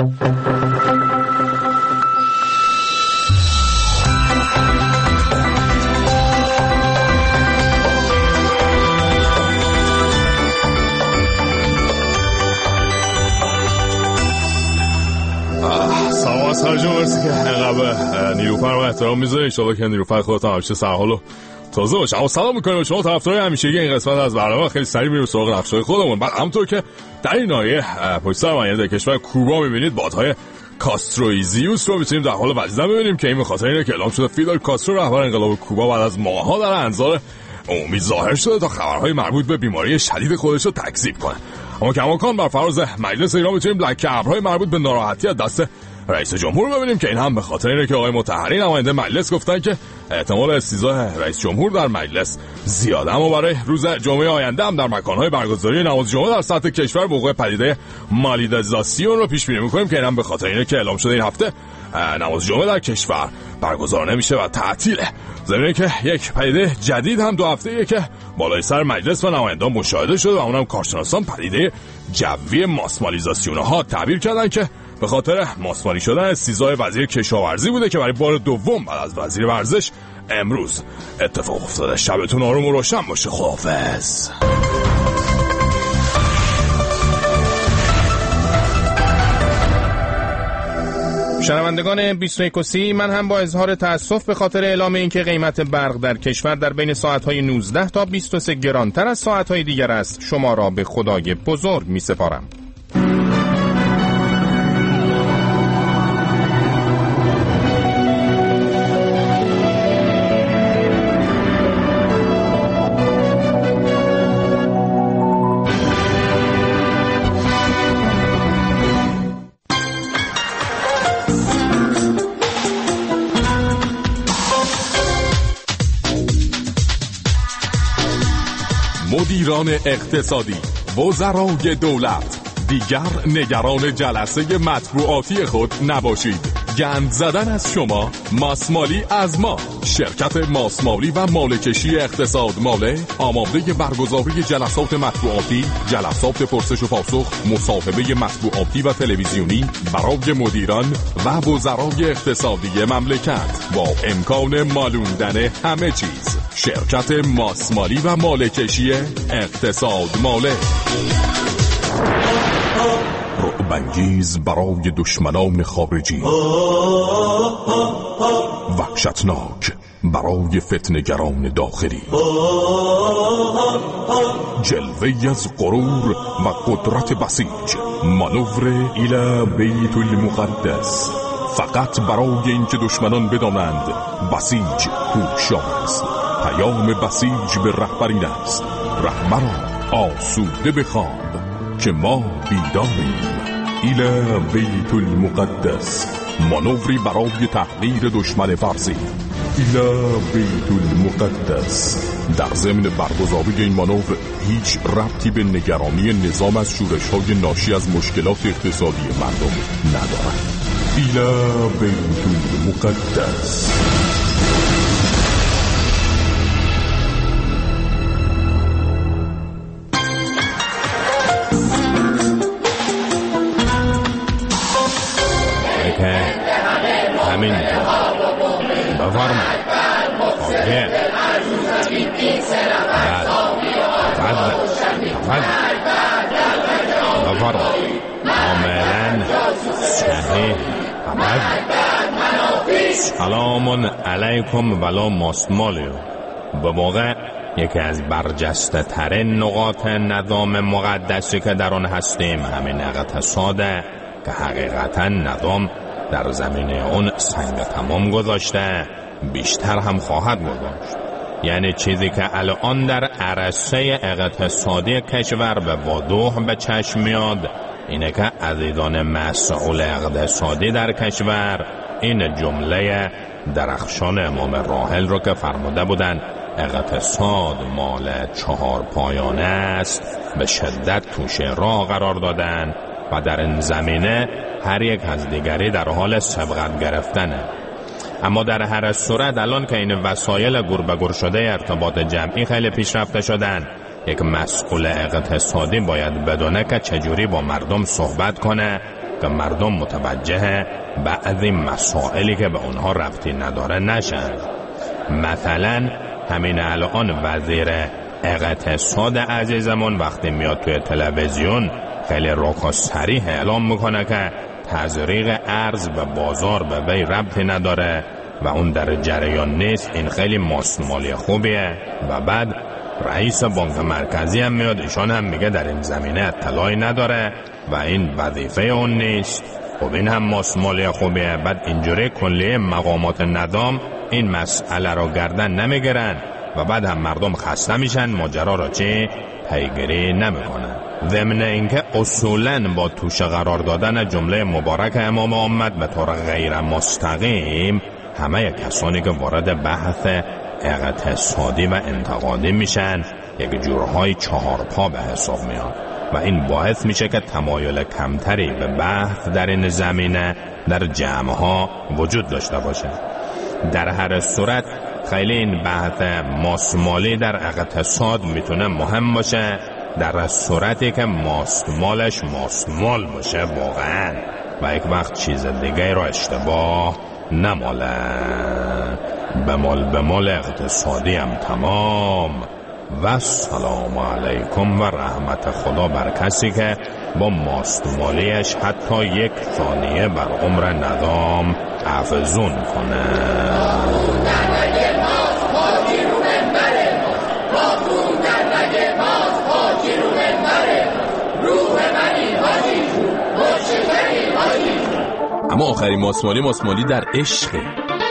Speaker 1: سلام سرجان، مرسی که انقدر نیروفر و احترام میذاری. انشالله که نیروفر خودت هم همیشه سرحال و تازه باشه. اما سلام میکنیم شما طرفدارای همیشگی این قسمت از برنامه. خیلی سریع میریم سراغ نقشه‌های خودمون. بعد همونطور که در این ناحیه پشت سر من در کشور کوبا میبینید بادهای کاسترویزیوس رو میتونیم در حال وزیدن ببینیم که این به خاطر اینه که اعلام شده فیدل کاسترو رهبر انقلاب کوبا بعد از ماه‌ها در انظار عمومی ظاهر شده تا خبرهای مربوط به بیماری شدید خودش رو تکذیب کنه. اما کماکان بر فراز مجلس ایران میتونیم لکه ابرهای مربوط به ناراحتی از دست رئیس جمهور ببینیم که این هم به خاطر اینه که آقای مطهری نماینده مجلس گفتن که احتمال استیضاح رئیس جمهور در مجلس زیاده. اما برای روز جمعه آینده هم در مکان‌های برگزاری نماز جمعه در سطح کشور وقوع پدیده مالیدیزاسیون رو پیش بینی می‌کنیم که این هم به خاطر اینه که اعلام شده این هفته نماز جمعه در کشور برگزار نمیشه و تعطیله. ضمن که یک پدیده جدید هم 2 هفته‌ایه که بالای سر مجلس و نمایندگان مشاهده شده و اونم کارشناسان پدیده جوی ماسمالیزاسیون ها تعبیر کردن که به خاطر ماسمالی شدن استیضاح وزیر کشاورزی بوده که برای بار دوم بعد از وزیر ورزش امروز اتفاق افتاده. شبتون آروم و روشن باشه. خداحافظ. شنوندگان 21 من هم با اظهار تأسف به خاطر اعلام اینکه قیمت برق در کشور در بین ساعت‌های 19 تا 23 گرانتر از ساعت‌های دیگر است شما را به خدای بزرگ می‌سپارم. مدیران اقتصادی، وزرای دولت دیگر نگران جلسه مطبوعاتی خود نباشید. گند زدن از شما، ماسمالی از ما. شرکت ماسمالی و مالکشی اقتصاد ماله آماده برگزاری جلسات مطبوعاتی، جلسات پرسش و پاسخ، مصاحبه مطبوعاتی و تلویزیونی برای مدیران و وزرای اقتصادی مملکت با امکان مالوندن همه چیز. شرکت ماسمالی و مالکشی اقتصاد ماله. رعب‌انگیز برای دشمنان خارجی، وحشتناک برای فتنه‌گران داخلی، جلوه‌ای از غرور و قدرت بسیج. مانور الی بیت المقدس، فقط برای اینکه دشمنان بدانند بسیج هوشیار است. پیام بسیج به رهبرین است: رهبران آسوده بخواب که ما بیداریم. الی بیت المقدس، مانوری برای تحقیر دشمن فرضی. الی بیت المقدس. در ضمن برگزاری این مانور هیچ ربطی به نگرانی نظام از شورش‌های ناشی از مشکلات اقتصادی مردم ندارد. الی بیت المقدس. همین بفرمایید. سلام علیکم ولا ماستمالیو. به واقع یکی از برجسته ترین نقاط نظام مقدسی که در آن هستیم همین اقتصاده که حقیقتا نظام در زمینه اون سنگ تمام گذاشته، بیشتر هم خواهد گذاشت. یعنی چیزی که الان در عرصه اقتصادی کشور به وضوح به چشم میاد اینه که عزیزان مسئول اقتصادی در کشور این جمله درخشان امام راحل رو که فرموده بودن اقتصاد مال 4 پایانه است به شدت توش راه قرار دادن و در این زمینه هر یک از دیگری در حال سبقت گرفتنه. اما در هر صورت الان که این وسایل گر به گر شده ارتباط جمعی خیلی پیشرفته شدن، یک مسئول اقتصادی باید بدونه که چجوری با مردم صحبت کنه که مردم متوجه بعضی مسائلی که به اونها ربطی نداره نشن. مثلا همین الان وزیر اقتصاد عزیزمون وقتی میاد توی تلویزیون خیلی رک و صریح اعلام میکنه که تزریق ارز به بازار به وی ربطی نداره و اون در جریان نیست. این خیلی ماستمالی خوبیه. و بعد رئیس بانک مرکزی هم میاد، ایشان هم میگه در این زمینه اطلاعی نداره و این وظیفه اون نیست. خب این هم ماستمالی خوبیه. بعد اینجوری کلیه مقامات نظام این مسئله رو گردن نمیگیرن و بعد هم مردم خسته میشن، ماجرا رو چی پیگیری نمیکنن. ضمن اینکه اصولاً با توشه قرار دادن جمله مبارک امام محمد به طور غیر مستقیم همه کسانی که وارد بحث اقتصادی و انتقادی میشن یک جورهای 4 پا به حساب میاد و این باعث میشه که تمایل کمتری به بحث در این زمینه در جمعها وجود داشته باشه. در هر صورت خیلی این بحث ماستمالی در اقتصاد میتونه مهم باشه در صورتی که ماستمالش ماستمال باشه واقعا و یک وقت چیز دیگه رو اشتباه نماله. به مال اقتصادی هم تمام. و سلام علیکم و رحمت خدا بر کسی که با ماستمالیش حتی 1 ثانیه بر عمر نظام افزون کنه. اما آخرین ماستمالی در عشقه.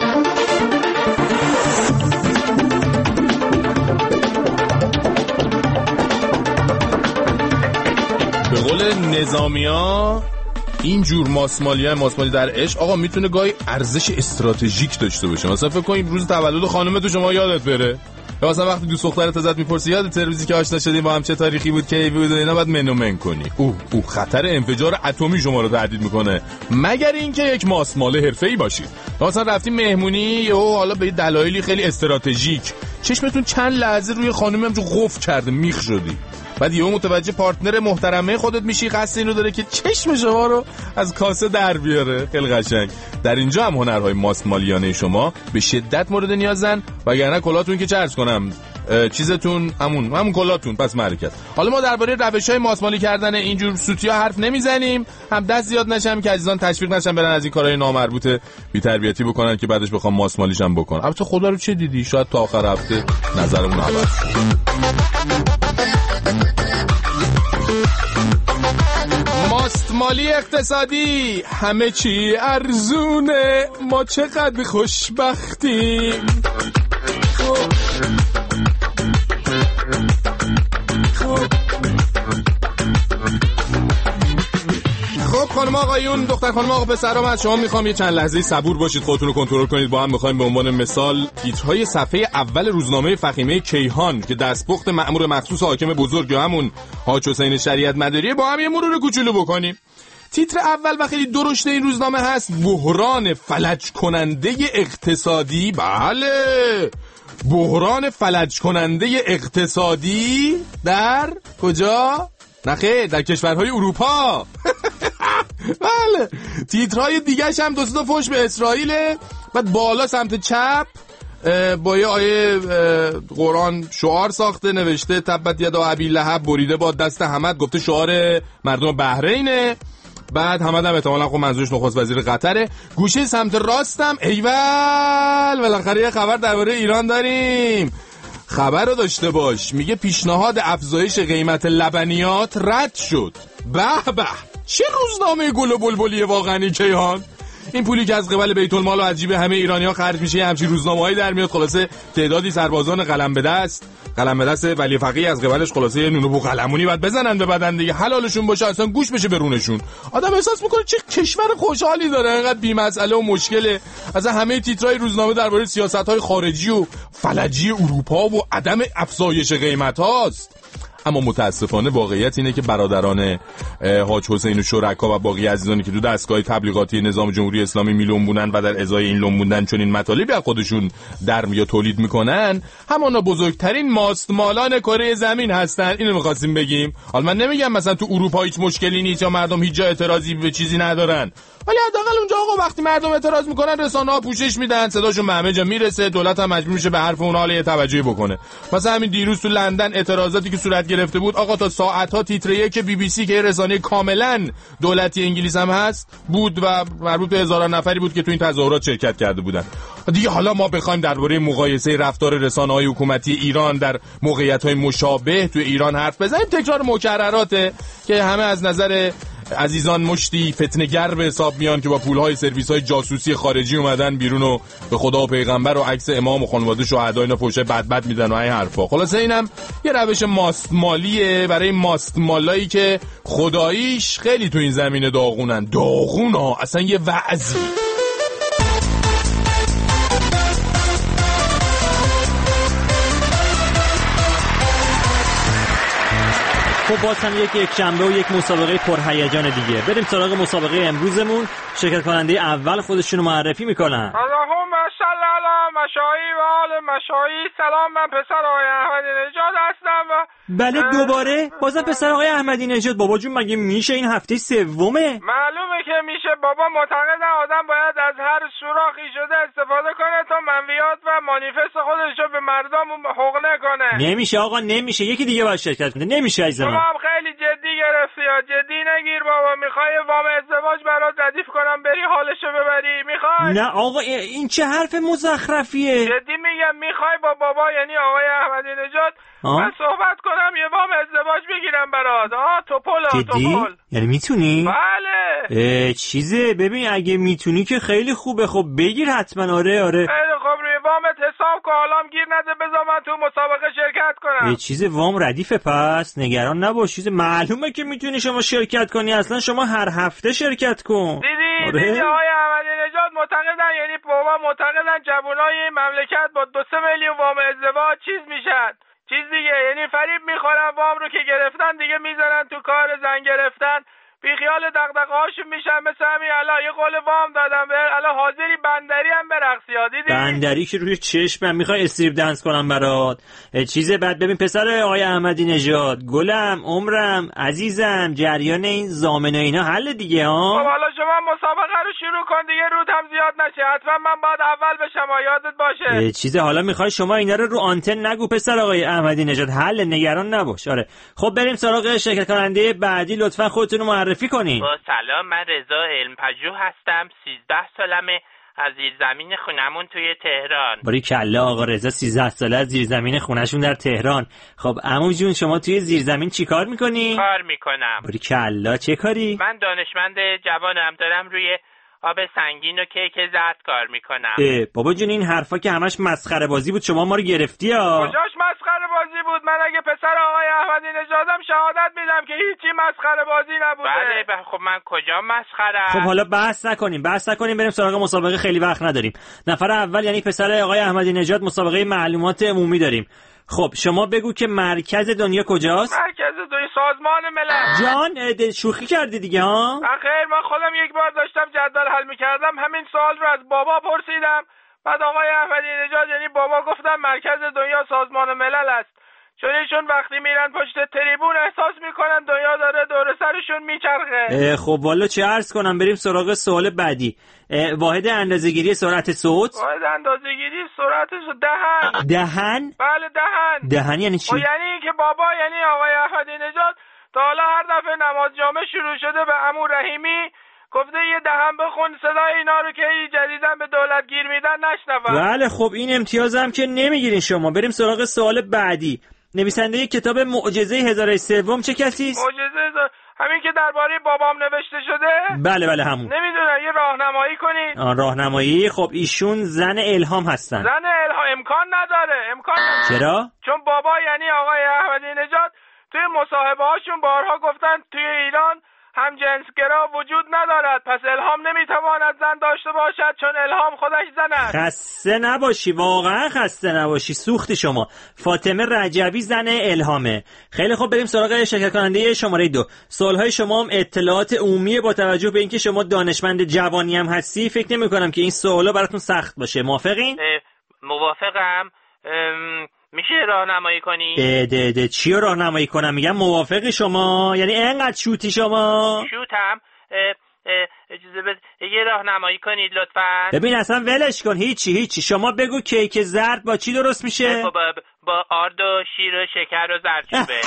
Speaker 1: به قول نظامیا این جور ماستمالی در عشق آقا میتونه گاهی ارزش استراتژیک داشته باشه. مثلا فکر کنید روز تولد خانم تو شما یادت بره، یا مثلا وقتی دوست دخترت ازت میپرسه یادت روزی که آشنا شدیم با هم چه تاریخی بود کی بود اینا، بعد منو کنی. او خطر انفجار اتمی شما رو تهدید میکنه، مگر اینکه یک ماستمال حرفه‌ای باشید. مثلا رفتیم مهمونی یا حالا به دلایلی خیلی استراتژیک چشمتون چند لحظه روی خانم همجور قفل کرده میخ شدی، بعد یهو متوجه پارتنر محترمه خودت میشی، قصد اینو داره که چشم شما رو از کاسه در بیاره. خیلی قشنگ. در اینجا هم هنرهای ماستمالیانه شما به شدت مورد نیازن، وگرنه کلاتون که چرس کنم چیزتون همون کلاتون پس معرکت. حالا ما درباره روش‌های ماستمالی کردن اینجور سوتی‌ها حرف نمیزنیم، هم دست زیاد نشم که عزیزان تشویق نشن برن از این کارهای نامربوط بی‌تربیتی بکنن که بعدش بخوام ماستمالیش هم بکنن. البته خدا رو چه دیدی، شاید تا آخر هفته نظرمون عوض ماستمالی اقتصادی. همه چی ارزونه، ما چقدر خوشبختیم. خب خانم آقایون، دختر خانم آقا پسرام، از شما میخوام یه چند لحظه صبور باشید، خودتون رو کنترل کنید. با هم میخوایم به عنوان مثال تیترهای صفحه اول روزنامه فخیمه کیهان که دستپخت مأمور مخصوص حاکم بزرگ یا همون حاج حسین شریعت مداری با هم یه مرور کوچولو بکنیم. تیتر اول و خیلی درشت این روزنامه هست: بحران فلج کننده اقتصادی. بله، بحران فلج کننده اقتصادی در کجا؟ نخیر، در کشورهای اروپا. بله. تیترهای دیگه‌ش هم دو فوش به اسرائیل، بعد بالا سمت چپ با یه آیه قرآن شعار ساخته، نوشته تبت یدا ابی لهب بریده با دست حمد، گفته شعار مردم بحرینه. بعد حمد هم احتمالاً خب منظورش نخست وزیر قطره. گوشه سمت راستم ایول بالاخره یه خبر درباره ایران داریم. خبر رو داشته باش. میگه پیشنهاد افزایش قیمت لبنیات رد شد. به به چه روزنامه گل و بلبلیه واقعا کیهان. این پولی که از قبل بیت المال و از جیب همه ایرانی‌ها خرج میشه همچین روزنامه‌ای در میاد. خلاصه تعدادی سربازان قلم به دست ولی فقیه از قبلش خلاصه یه نونو بو قلمونی بعد بزنن به بدن دیگه، حلالشون باشه اصلا گوش بشه به رونشون. آدم احساس میکنه چه کشور خوشحالی داره، اینقدر بی‌مسئله و مشکله. از همه تیترای روزنامه درباره سیاست‌های خارجی و فلجی اروپا و عدم افزایش قیمت‌هاست. اما متاسفانه واقعیت اینه که برادران حاج حسین و شرکا و باقی عزیزانی که تو دستگاه تبلیغاتی نظام جمهوری اسلامی میلون بودن و در ازای این لون بودن چون این مطالبی از خودشون در یا تولید میکنن، همانا بزرگترین ماستمالان کره زمین هستن. اینو می‌خواستیم بگیم. حالا من نمیگم مثلا تو اروپا هیچ مشکلی نیست یا مردم هیچ جا اعتراضی به چیزی ندارن، ولی حداقل اونجا آقا وقتی مردم اعتراض میکنن رسانه‌ها پوشش میدن، صداشون به همه جا میرسه، دولت هم مجبور میشه به حرف اونها حالا توجهی بکنه. مثلا همین دیروز تو لندن اعتراضاتی که صورت گرفته بود آقا تا ساعت‌ها تیتر یک BBC که رسانه کاملا دولتی انگلیس هم هست بود و مربوط به هزاران نفری بود که تو این تظاهرات شرکت کرده بودن. دیگه حالا ما بخوایم درباره مقایسه رفتار رسانه‌های حکومتی ایران در موقعیت‌های مشابه تو ایران حرف بزنیم، تکرار مکرراته که همه از نظر عزیزان مشتی فتنه‌گر به حساب میان که با پولهای سرویس‌های جاسوسی خارجی اومدن بیرون و به خدا و پیغمبر و عکس امام و خانواده شهدا اینا فوشه بد میدن و این حرفا. خلاصه اینم یه روش ماستمالیه برای ماستمالایی که خداییش خیلی تو این زمینه داغونا اصلا یه وعظی.
Speaker 12: خب باز هم یک شنبه و یک مسابقه پرهیجان دیگه. بریم سراغ مسابقه امروزمون. شرکت کننده اول خودشونو معرفی میکنن.
Speaker 13: اللهم صل علی مشایی و آل مشایی. سلام، من پسر آقای احمدی نژاد هستم و
Speaker 12: بله دوباره بازم پسر آقای احمدی نژاد. بابا جون مگه میشه این هفته سومه؟
Speaker 13: معلومه که میشه بابا. معتقدن آدم باید از هر سوراخی شده استفاده کنه تا منویات و مانیفست خودش رو به مردم حقنه کنه.
Speaker 12: نمیشه آقا نمیشه، یکی دیگه باید شرکت کنه. نمیشه عزیزم.
Speaker 13: شما هم خیلی جدی گرفتی یا جدی نگیر بابا. میخوای وام ازدواج برات ردیف کنم بری حالشو ببری؟ میخوای؟
Speaker 12: نه آقا این چه حرف مزخرفیه.
Speaker 13: جدی میگم میخوای با بابا یعنی آقای احمدی نژاد من صحبت کنم یه وام ازدواج بگیرم برات. توپل.
Speaker 12: یعنی میتونی؟
Speaker 13: بله.
Speaker 12: چیزه ببین اگه میتونی که خیلی خوبه. خب بگیر حتما. آره
Speaker 13: خیلی خوب روی وامت حساب کن. حالام گیر نده بذار من تو مسابقه شرکت کنم.
Speaker 12: چیز وام ردیفه پس نگران نباش. چیز معلومه که میتونی شما شرکت کنی. اصلا شما هر هفته شرکت کن.
Speaker 13: دیدی آقای احمدی نژاد معتقدن یعنی بابا معتقدن جوانای مملکت با 2-3 میلیون وام ازدواج چیز میشن. چیز دیگه یعنی فریب میخورن وام رو که گرفتن دیگه میذارن تو کار زن گرفتن، بی خیال دغدغه‌هاشون میشن. مثل همین الان یه قول وام دادم به الان حاضری بندری هم برقصی. دیدی
Speaker 12: بندری که روی چشمم میخوای استریپ دنس کنم برات. چیزه بعد ببین پسر آقای احمدی نژاد گلم عمرم عزیزم جریان این زامن و اینا حل دیگه ها.
Speaker 13: خب حالا شما مسابقه رو شروع کن دیگه، رود هم زیاد نشه. حتما من باید اول بشم یادت باشه.
Speaker 12: چیزه حالا میخوای شما اینا رو آنتن نگو پسر آقای احمدی نژاد. حل نگران نباش. آره خب بریم سراغ شرکت کننده بعدی. لطفا خودتون رو معرفی کنین.
Speaker 14: با سلام، من رضا علم‌پژوه هستم. 13 سالمه. از زیرزمین خونمون توی تهران.
Speaker 12: باریکلا آقا رضا 13 ساله از زیرزمین خونشون در تهران. خب عمو جون شما توی زیرزمین چی کار میکنی؟
Speaker 14: کار میکنم.
Speaker 12: باریکلا چه کاری؟
Speaker 14: من دانشمند جوانم، دارم روی آب سنگین و کیک زرد کار میکنم.
Speaker 12: بابا جون این حرفا که همش مسخره بازی بود، شما ما رو گرفتی ها.
Speaker 13: کجاش مسخره بازی بود؟ من اگه پسر آقای احمدی نژادم شهادت میدم که هیچی مسخره بازی نبوده.
Speaker 14: بله خب من کجا مسخره؟
Speaker 12: خب حالا بحث نکنیم بریم سراغ مسابقه، خیلی وقت نداریم. نفر اول یعنی پسر آقای احمدی نژاد مسابقه معلومات عمومی داریم. خب شما بگو که مرکز دنیا کجاست؟
Speaker 13: مرکز دنیا سازمان ملل.
Speaker 12: جان شوخی کردی دیگه ها؟
Speaker 13: خیر من خودم یک بار داشتم جدول حل می‌کردم همین سوال رو از بابا پرسیدم، بعد آقای احمدی نژاد یعنی بابا گفتم مرکز دنیا سازمان ملل است. چون ایشون وقتی میرن پشت تریبون احساس میکنن دنیا داره دور سرشون میچرخه.
Speaker 12: خب والا چه عرض کنم، بریم سراغ سوال بعدی. واحد اندازه‌گیری سرعت صوت؟
Speaker 13: واحد اندازه‌گیری سرعت دهن.
Speaker 12: دهن؟
Speaker 13: بله دهن.
Speaker 12: دهن یعنی چی؟
Speaker 13: یعنی که بابا، یعنی آقای احمدی نژاد تا حالا هر دفعه نماز جمعه شروع شده به عمو رحیمی گفته یه دهن بخون صدای اینا رو که جدیداً به دولت گیر میدن نشنون.
Speaker 12: بله خب این امتیازم که نمیگیرین شما. بریم سراغ سوال بعدی. نویسنده کتاب معجزه هزاره سوم چه کسی است؟
Speaker 13: همین که درباره بابام نوشته شده؟
Speaker 12: بله همون.
Speaker 13: نمیدونم، یه راهنمایی کنید.
Speaker 12: راهنمایی؟ خب ایشون زن الهام هستن.
Speaker 13: زن الهام امکان نداره.
Speaker 12: چرا؟
Speaker 13: چون بابا یعنی آقای احمدی نژاد توی مصاحبه هاشون بارها گفتن توی ایران هم جنسگرا وجود ندارد، پس الهام نمیتواند زن داشته باشد چون الهام خودش زن است.
Speaker 12: خسته نباشی، واقعا خسته نباشی، سوختی شما. فاطمه رجبی زن الهامه. خیلی خوب، بریم سراغ شرکت کننده شماره 2. سوالهای شما هم اطلاعات عمومی. با توجه به اینکه شما دانشمند جوانی هم هستی فکر نمی کنم که این سوالا براتون سخت باشه. موافقین؟
Speaker 14: موافقم. میشه راهنمایی کنی؟
Speaker 12: چی رو راهنمایی کنم؟ میگم موافقی شما؟ یعنی اینقدر شوتی شما؟
Speaker 14: شوتم؟ اجازه بده یه راهنمایی کنید لطفاً.
Speaker 12: ببین اصلا ولش کن، هیچی. شما بگو کیک زرد با چی درست میشه؟
Speaker 14: با آرد و شیر و شکر و زردچوبه.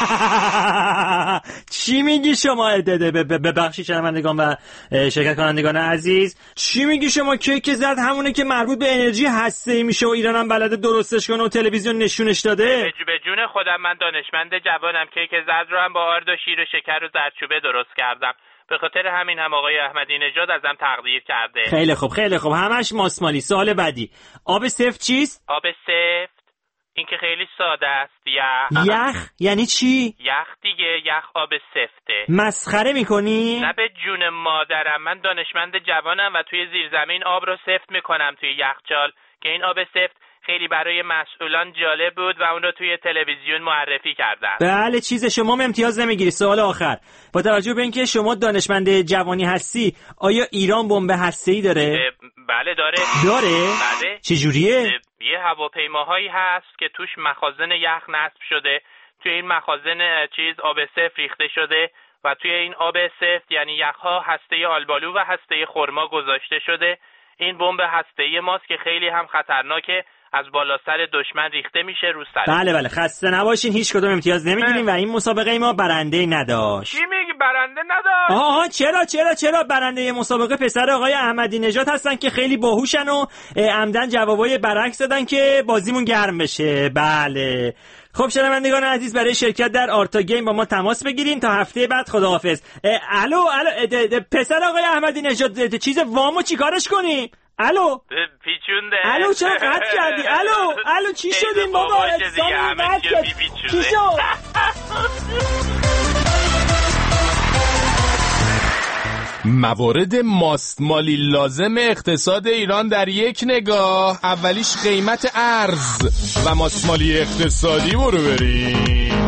Speaker 12: چی میگی شما؟ ببخشید شنوندگان و شرکت کنندگان عزیز، چی میگی شما؟ کیک زرد همونه که مربوط به انرژی هسته‌ای میشه و ایران هم بلده درستش کنه و تلویزیون نشونش داده.
Speaker 14: به جون خودم من دانشمند جوانم، کیک زرد رو هم با آرد و شیر و شکر و زردچوبه درست کردم. به خاطر همین هم آقای احمدی نژاد ازم تقدیر کرده.
Speaker 12: خیلی خوب همش ماسمالی. سوال بعدی. آب سفت چیست؟
Speaker 14: آب سفت این که خیلی ساده است.
Speaker 12: یخ یعنی چی؟
Speaker 14: یخ دیگه، یخ آب سفته.
Speaker 12: مسخره میکنی؟
Speaker 14: نه به جون مادرم، من دانشمند جوانم و توی زیرزمین آب رو سفت میکنم توی یخچال که این آب سفت خیلی برای مسئولان جالب بود و اون رو توی تلویزیون معرفی کردن.
Speaker 12: بله چیز شما امتیاز نمیگیری. سوال آخر. با توجه به اینکه شما دانشمند جوانی هستی، آیا ایران بمب هسته‌ای داره؟
Speaker 14: بله داره. بله.
Speaker 12: چجوریه؟
Speaker 14: یه هواپیماهایی هست که توش مخازن یخ نصب شده. توی این مخازن آب سفت ریخته شده و توی این آب سفت یعنی یخ‌ها هسته آلبالو و هسته خرما گذاشته شده. این بمب هسته‌ای ماست که خیلی هم خطرناکه، از بالا سر دشمن ریخته میشه رو سر.
Speaker 12: بله خسته نباشین، هیچ کدوم امتیاز نمیگیریم و این مسابقه ما برنده نداشت.
Speaker 13: چی میگی برنده نداشت؟
Speaker 12: آها چرا برنده مسابقه پسر آقای احمدی نژاد هستن که خیلی باهوشن و عمدن جوابای برعکس دادن که بازیمون گرم بشه. بله خب شنوندگان عزیز، برای شرکت در آرتا گیم با ما تماس بگیرین. تا هفته بعد خداحافظ. الو پسر آقای احمدی نژاد، چیز وامو چیکارش کنیم؟ الو
Speaker 14: پیچونده.
Speaker 12: الو چرا قطع کردی؟ الو چی شدین بابا؟ چی شد؟
Speaker 1: موارد ماستمالی لازم اقتصاد ایران در یک نگاه. اولیش قیمت ارز و ماستمالی اقتصادی. برو بریم.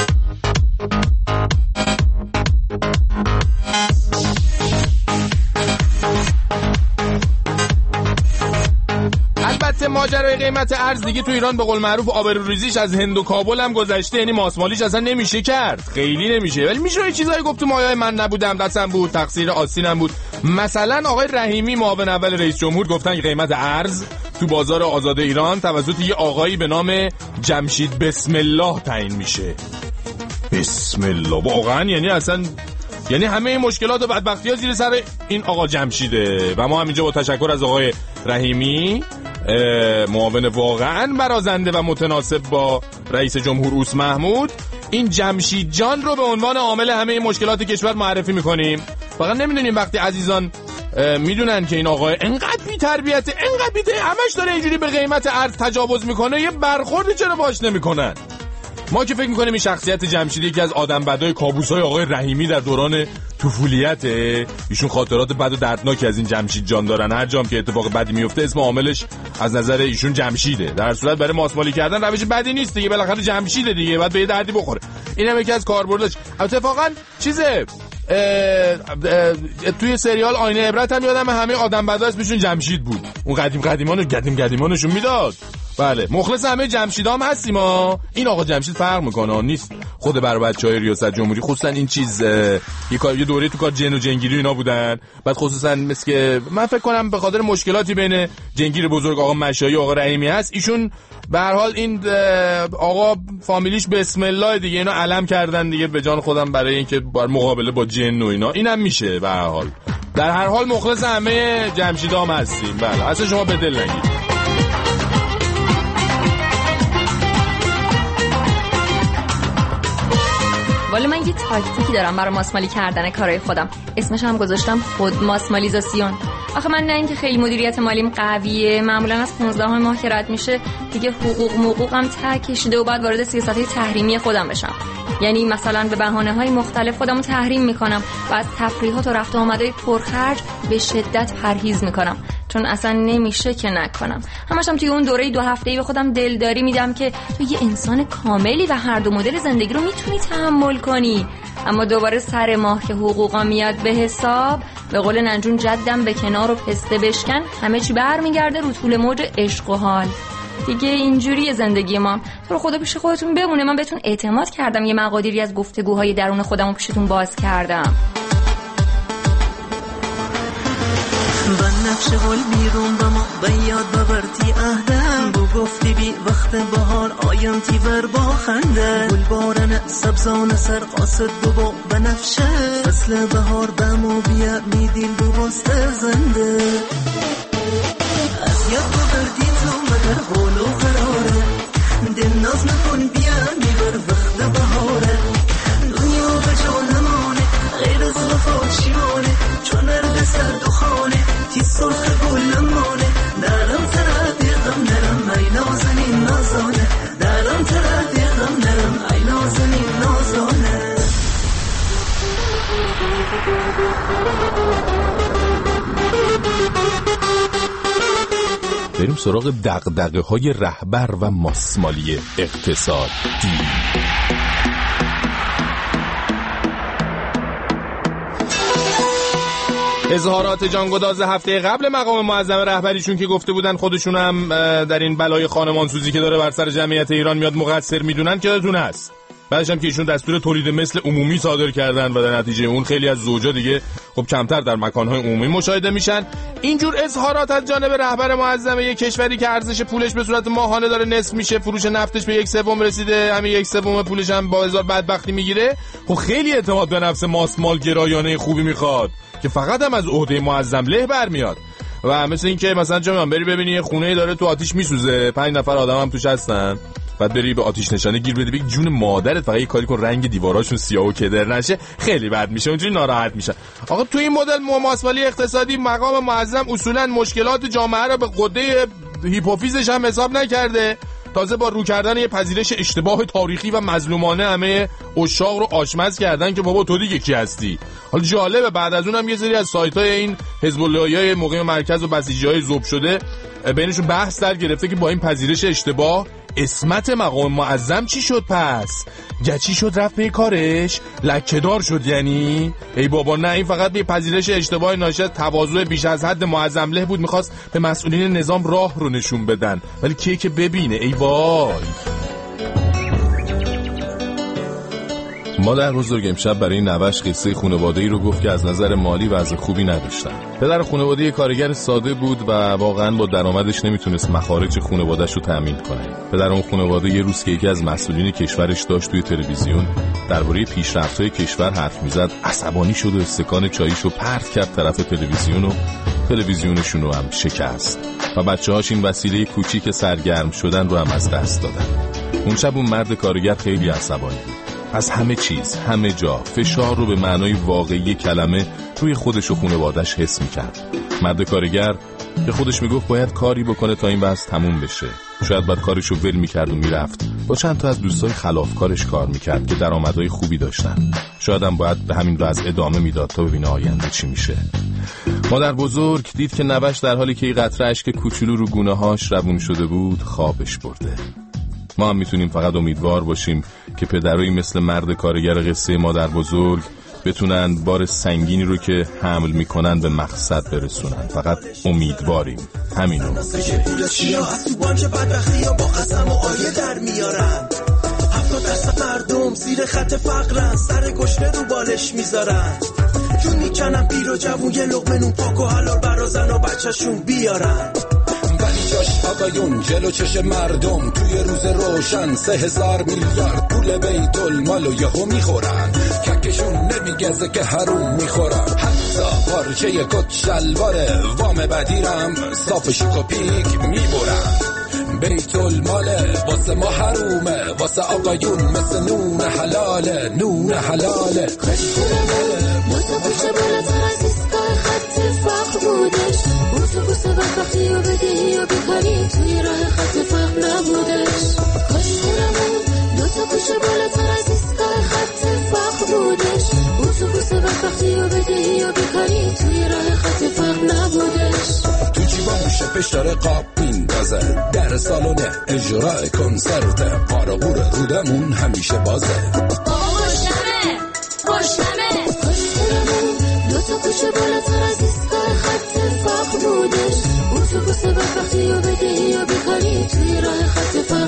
Speaker 1: البته ماجرای قیمت ارز دیگه تو ایران به قول معروف آبروریزیش از هند و کابل هم گذشته، یعنی ماسمالیش اصلا نمیشه کرد، خیلی نمیشه. ولی میشه یه چیزایی گفت تو مایه‌های من نبودم، دستم بود، تقصیر آستینم بود. مثلا آقای رحیمی معاون اول رئیس جمهور گفتن که قیمت ارز تو بازار آزاد ایران توسط یه آقایی به نام جمشید بسم الله تعیین میشه. بسم الله واقعا، یعنی همه این مشکلات و بدبختی‌ها زیر سر این آقا جمشیده. و ما همینجا با تشکر از آقای رحیمی، معاون واقعا برازنده و متناسب با رئیس جمهور اوس محمود، این جمشید جان رو به عنوان عامل همه این مشکلات کشور معرفی میکنیم. فقط نمیدونیم وقتی عزیزان میدونن که این آقا انقدر بی تربیته، همش داره اینجوری به قیمت ارز تجاوز میکنه، یه برخوردی چرا باش نمیکنن؟ ما که فکر میکنیم این شخصیت جمشیدی یکی از آدم بدای کابوسای آقای رحیمی در دوران طفولیته. ایشون خاطرات بد و دردناکی از این جمشید جان دارن. هر جام که اتفاق بدی میفته اسم عاملش از نظر ایشون جمشیده. در صورت برای ماسمالی کردن روش بدی نیست دیگه، بالاخره جمشیده دیگه، بعد به دردی بخوره. اینم یکی از کاربردش. اتفاقا چیزه توی سریال آینه عبرت هم یادم همه آدم بدا اسمشون جمشید بود. اون قدیمانشون میداد. بله مخلص همه جمشیدام هستیم ها. این آقا جمشید فرق میکنه نیست خود بر بچهای ریاست جمهوری، خصوصا این چیز یه دوره تو کار جن و جنگیری اینا بودن. بعد خصوصا مثل که من فکر کنم به خاطر مشکلاتی بین جنگیر بزرگ آقا مشایی و آقا رحیمی هست، ایشون به هر حال این آقا فامیلیش بسم الله دیگه اینا علم کردن دیگه به جان خودم برای اینکه بر مقابله با جن و اینا اینم میشه. به هر حال در هر حال مخلص همه جمشیدام هستیم. بله اصلا شما به دل نگیرید.
Speaker 9: والا من یه تاکتیکی دارم برای ماسمالی کردن کارهای خودم، اسمش هم گذاشتم خود ماسمالیزاسیون. آخه من نه اینکه خیلی مدیریت مالیم قویه، معمولا از 15 ماه که رد میشه دیگه حقوقم ته کشیده و بعد وارد سیاست‌های تحریمی خودم بشم. یعنی مثلا به بهانه‌های مختلف خودمو تحریم میکنم و از تفریحات و رفت و آمدهای پرخرج به شدت پرهیز میکنم، چون اصلا نمیشه که نکنم. همشم توی اون دوره 2 هفته‌ای به خودم دلداری میدم که تو یه انسان کاملی و هر دو مدل زندگی رو میتونی تحمل کنی. اما دوباره سر ماه که حقوقا میاد به حساب، به قول ننجون جدم به کنار و پسته بشکن، همه چی برمیگرده رو طول موج عشق و حال. دیگه اینجوریه زندگی ما. تو رو خدا پیش خودتون بمونه، من بهتون اعتماد کردم، یه مقادیری از گفتگوهای درون خودمو پیشتون باز کردم.
Speaker 2: نقش گل بیرون با ما بیاد ببرتی اهدم بو گفتی بی وقت بهار آینتی ور با خنده گل بارن سبزان سر قاصد بو بنفشه فصل بهار بمو بیا میدیل بو باست زنده از یاد ببردی تو مگر قول و قراره دل ناز نکن بیا میبر وقت بهاره دنیا به جا نمانه غیر از وفا چیانه چون ارد سر دخانه تی سرخ گلمانه درم تردیقم نرم ای نازنین نازانه درم تردیقم نرم ای نازنین نازانه.
Speaker 1: بریم سراغ دغدغه‌های رهبر و ماسمالی اقتصادی. اظهارات جانگداز هفته قبل مقام معظم رهبریشون که گفته بودن خودشون هم در این بلای خانمانسوزی که داره بر سر جمعیت ایران میاد مقصر میدونن که یادتون هست. بعدش هم که ایشون دستور تولید مثل عمومی صادر کردن و در نتیجه اون خیلی از زوجا دیگه خب کمتر در مکانهای عمومی مشاهده میشن. اینجور اظهارات از جانب رهبر معظم یک کشوری که ارزش پولش به صورت ماهانه داره نصف میشه، فروش نفتش به 1/3 رسیده، همین 1/3 پولش هم با هزار بدبختی میگیره، خب خیلی اعتماد به نفس ماسمال گرایانه خوبی میخواد که فقط هم از عهده معظم له برمیاد. و مثل این که مثلا چه میگم بری ببینی یه خونه داره تو آتیش میسوزه، 5 نفر آدم هم توش هستن، بعد بری به آتیش نشانه گیر بدی بگی جون مادرت فقط یه کاری کن رنگ دیواراشون سیاه و کدر نشه، خیلی بد میشه، اونجوری ناراحت میشن. آقا تو این مدل ماسمالی اقتصادی مقام معظم اصولا مشکلات جامعه رو به قده هیپوفیزش هم حساب نکرده، تازه با رو کردن یه پذیرش اشتباه تاریخی و مظلومانه همه عشاق رو آشمز کردن که بابا تو دیگه کی هستی. حالا جالبه بعد از اونم یه سری از سایت‌های این حزب اللهیای مقیم مرکز و بسیجی‌های ذوب شده بینشون بحث در گرفته که با این پذیرش اشتباه اسمت مقام معظم چی شد؟ پس گچی شد رفت به کارش لکه‌دار شد یعنی؟ ای بابا نه، این فقط به پذیرش اشتباه ناشی از تواضع بیش از حد معظم له بود، میخواست به مسئولین نظام راه رو نشون بدن، ولی کیه که ببینه. ای وای. مادر بزرگ امشب برای نوش قصه خانواده‌ای رو گفت که از نظر مالی وضع خوبی نداشتن. پدر خانواده کارگر ساده بود و واقعا با درآمدش نمیتونست مخارج خانواده‌اش رو تامین کنه. پدر اون خانواده یه روز که یکی از مسئولین کشورش داشت توی تلویزیون درباره پیشرفت‌های کشور حرف میزد، عصبانی شد و استکان چاییشو پرت کرد طرف تلویزیون و تلویزیونشون رو هم شکست و بچه‌هاش این وسیله کوچیک سرگرم شدن رو هم از دست دادن. اون شب اون مرد کارگر خیلی عصبانی بود. از همه چیز، همه جا فشار رو به معنای واقعی کلمه روی خودش و خانواده‌اش حس می‌کرد. مرد کارگر که خودش میگفت باید کاری بکنه تا این وضع تموم بشه. شاید بعد کارشو ول می‌کرد و میرفت. با چند تا از دوستای خلافکارش کار می‌کرد که درآمدهای خوبی داشتن. شاید هم باید به همین وضع ادامه میداد تا ببینه آینده چی میشه. مادر بزرگ دید که نوش در حالی که یه قطره اشک کوچولو رو گونه‌هاش روون شده بود، خوابش برده. ما هم میتونیم فقط امیدوار باشیم که پدرایی مثل مرد کارگر قصه مادر بزرگ بتونن بار سنگینی رو که حمل میکنن به مقصد برسونن. فقط امیدواریم همینو.
Speaker 15: مردم زیر خط فقرن، سر گشنه رو بالش میذارن، جون میکنن پیر و جوون یه لقمه نون پاک و حلال برا زن و بچه‌شون بیارن. ولی جاش آقایون جلو چش مردم توی روز روشن 3000 میلیارد پول بیت المال و یهو میخورن، ککشون نمیگزه که حروم میخورن. حتی پارچه کت شلوار وام بدیرم صاف شیک و پیک میبرن. بیت الماله واسه ما حرومه، واسه آقایون مثل نون حلاله، نون حلاله. اتوبوس بالاتر از ایستگاه خط فقر بودش، اتوبوس بدبختی و بدهی و بیکاری توی راه خط فقر نبودش. کاش خونمون دوتا پوشه بالاتر از ایستگاه خط فقر بودش، اتوبوس بدبختی و بدهی و بیکاری توی راه خط فقر نبودش. تو جیبامون شپش داره قاب میندازه، در سالن اجرای کنسرت قارقور رودمون همیشه بازه. خوشنمه دوتا پوشه بالاتر از ایستگاه خط فقر بودش، اتوبوس بدبختی و بدهی و بیکاری توی راه خط فقر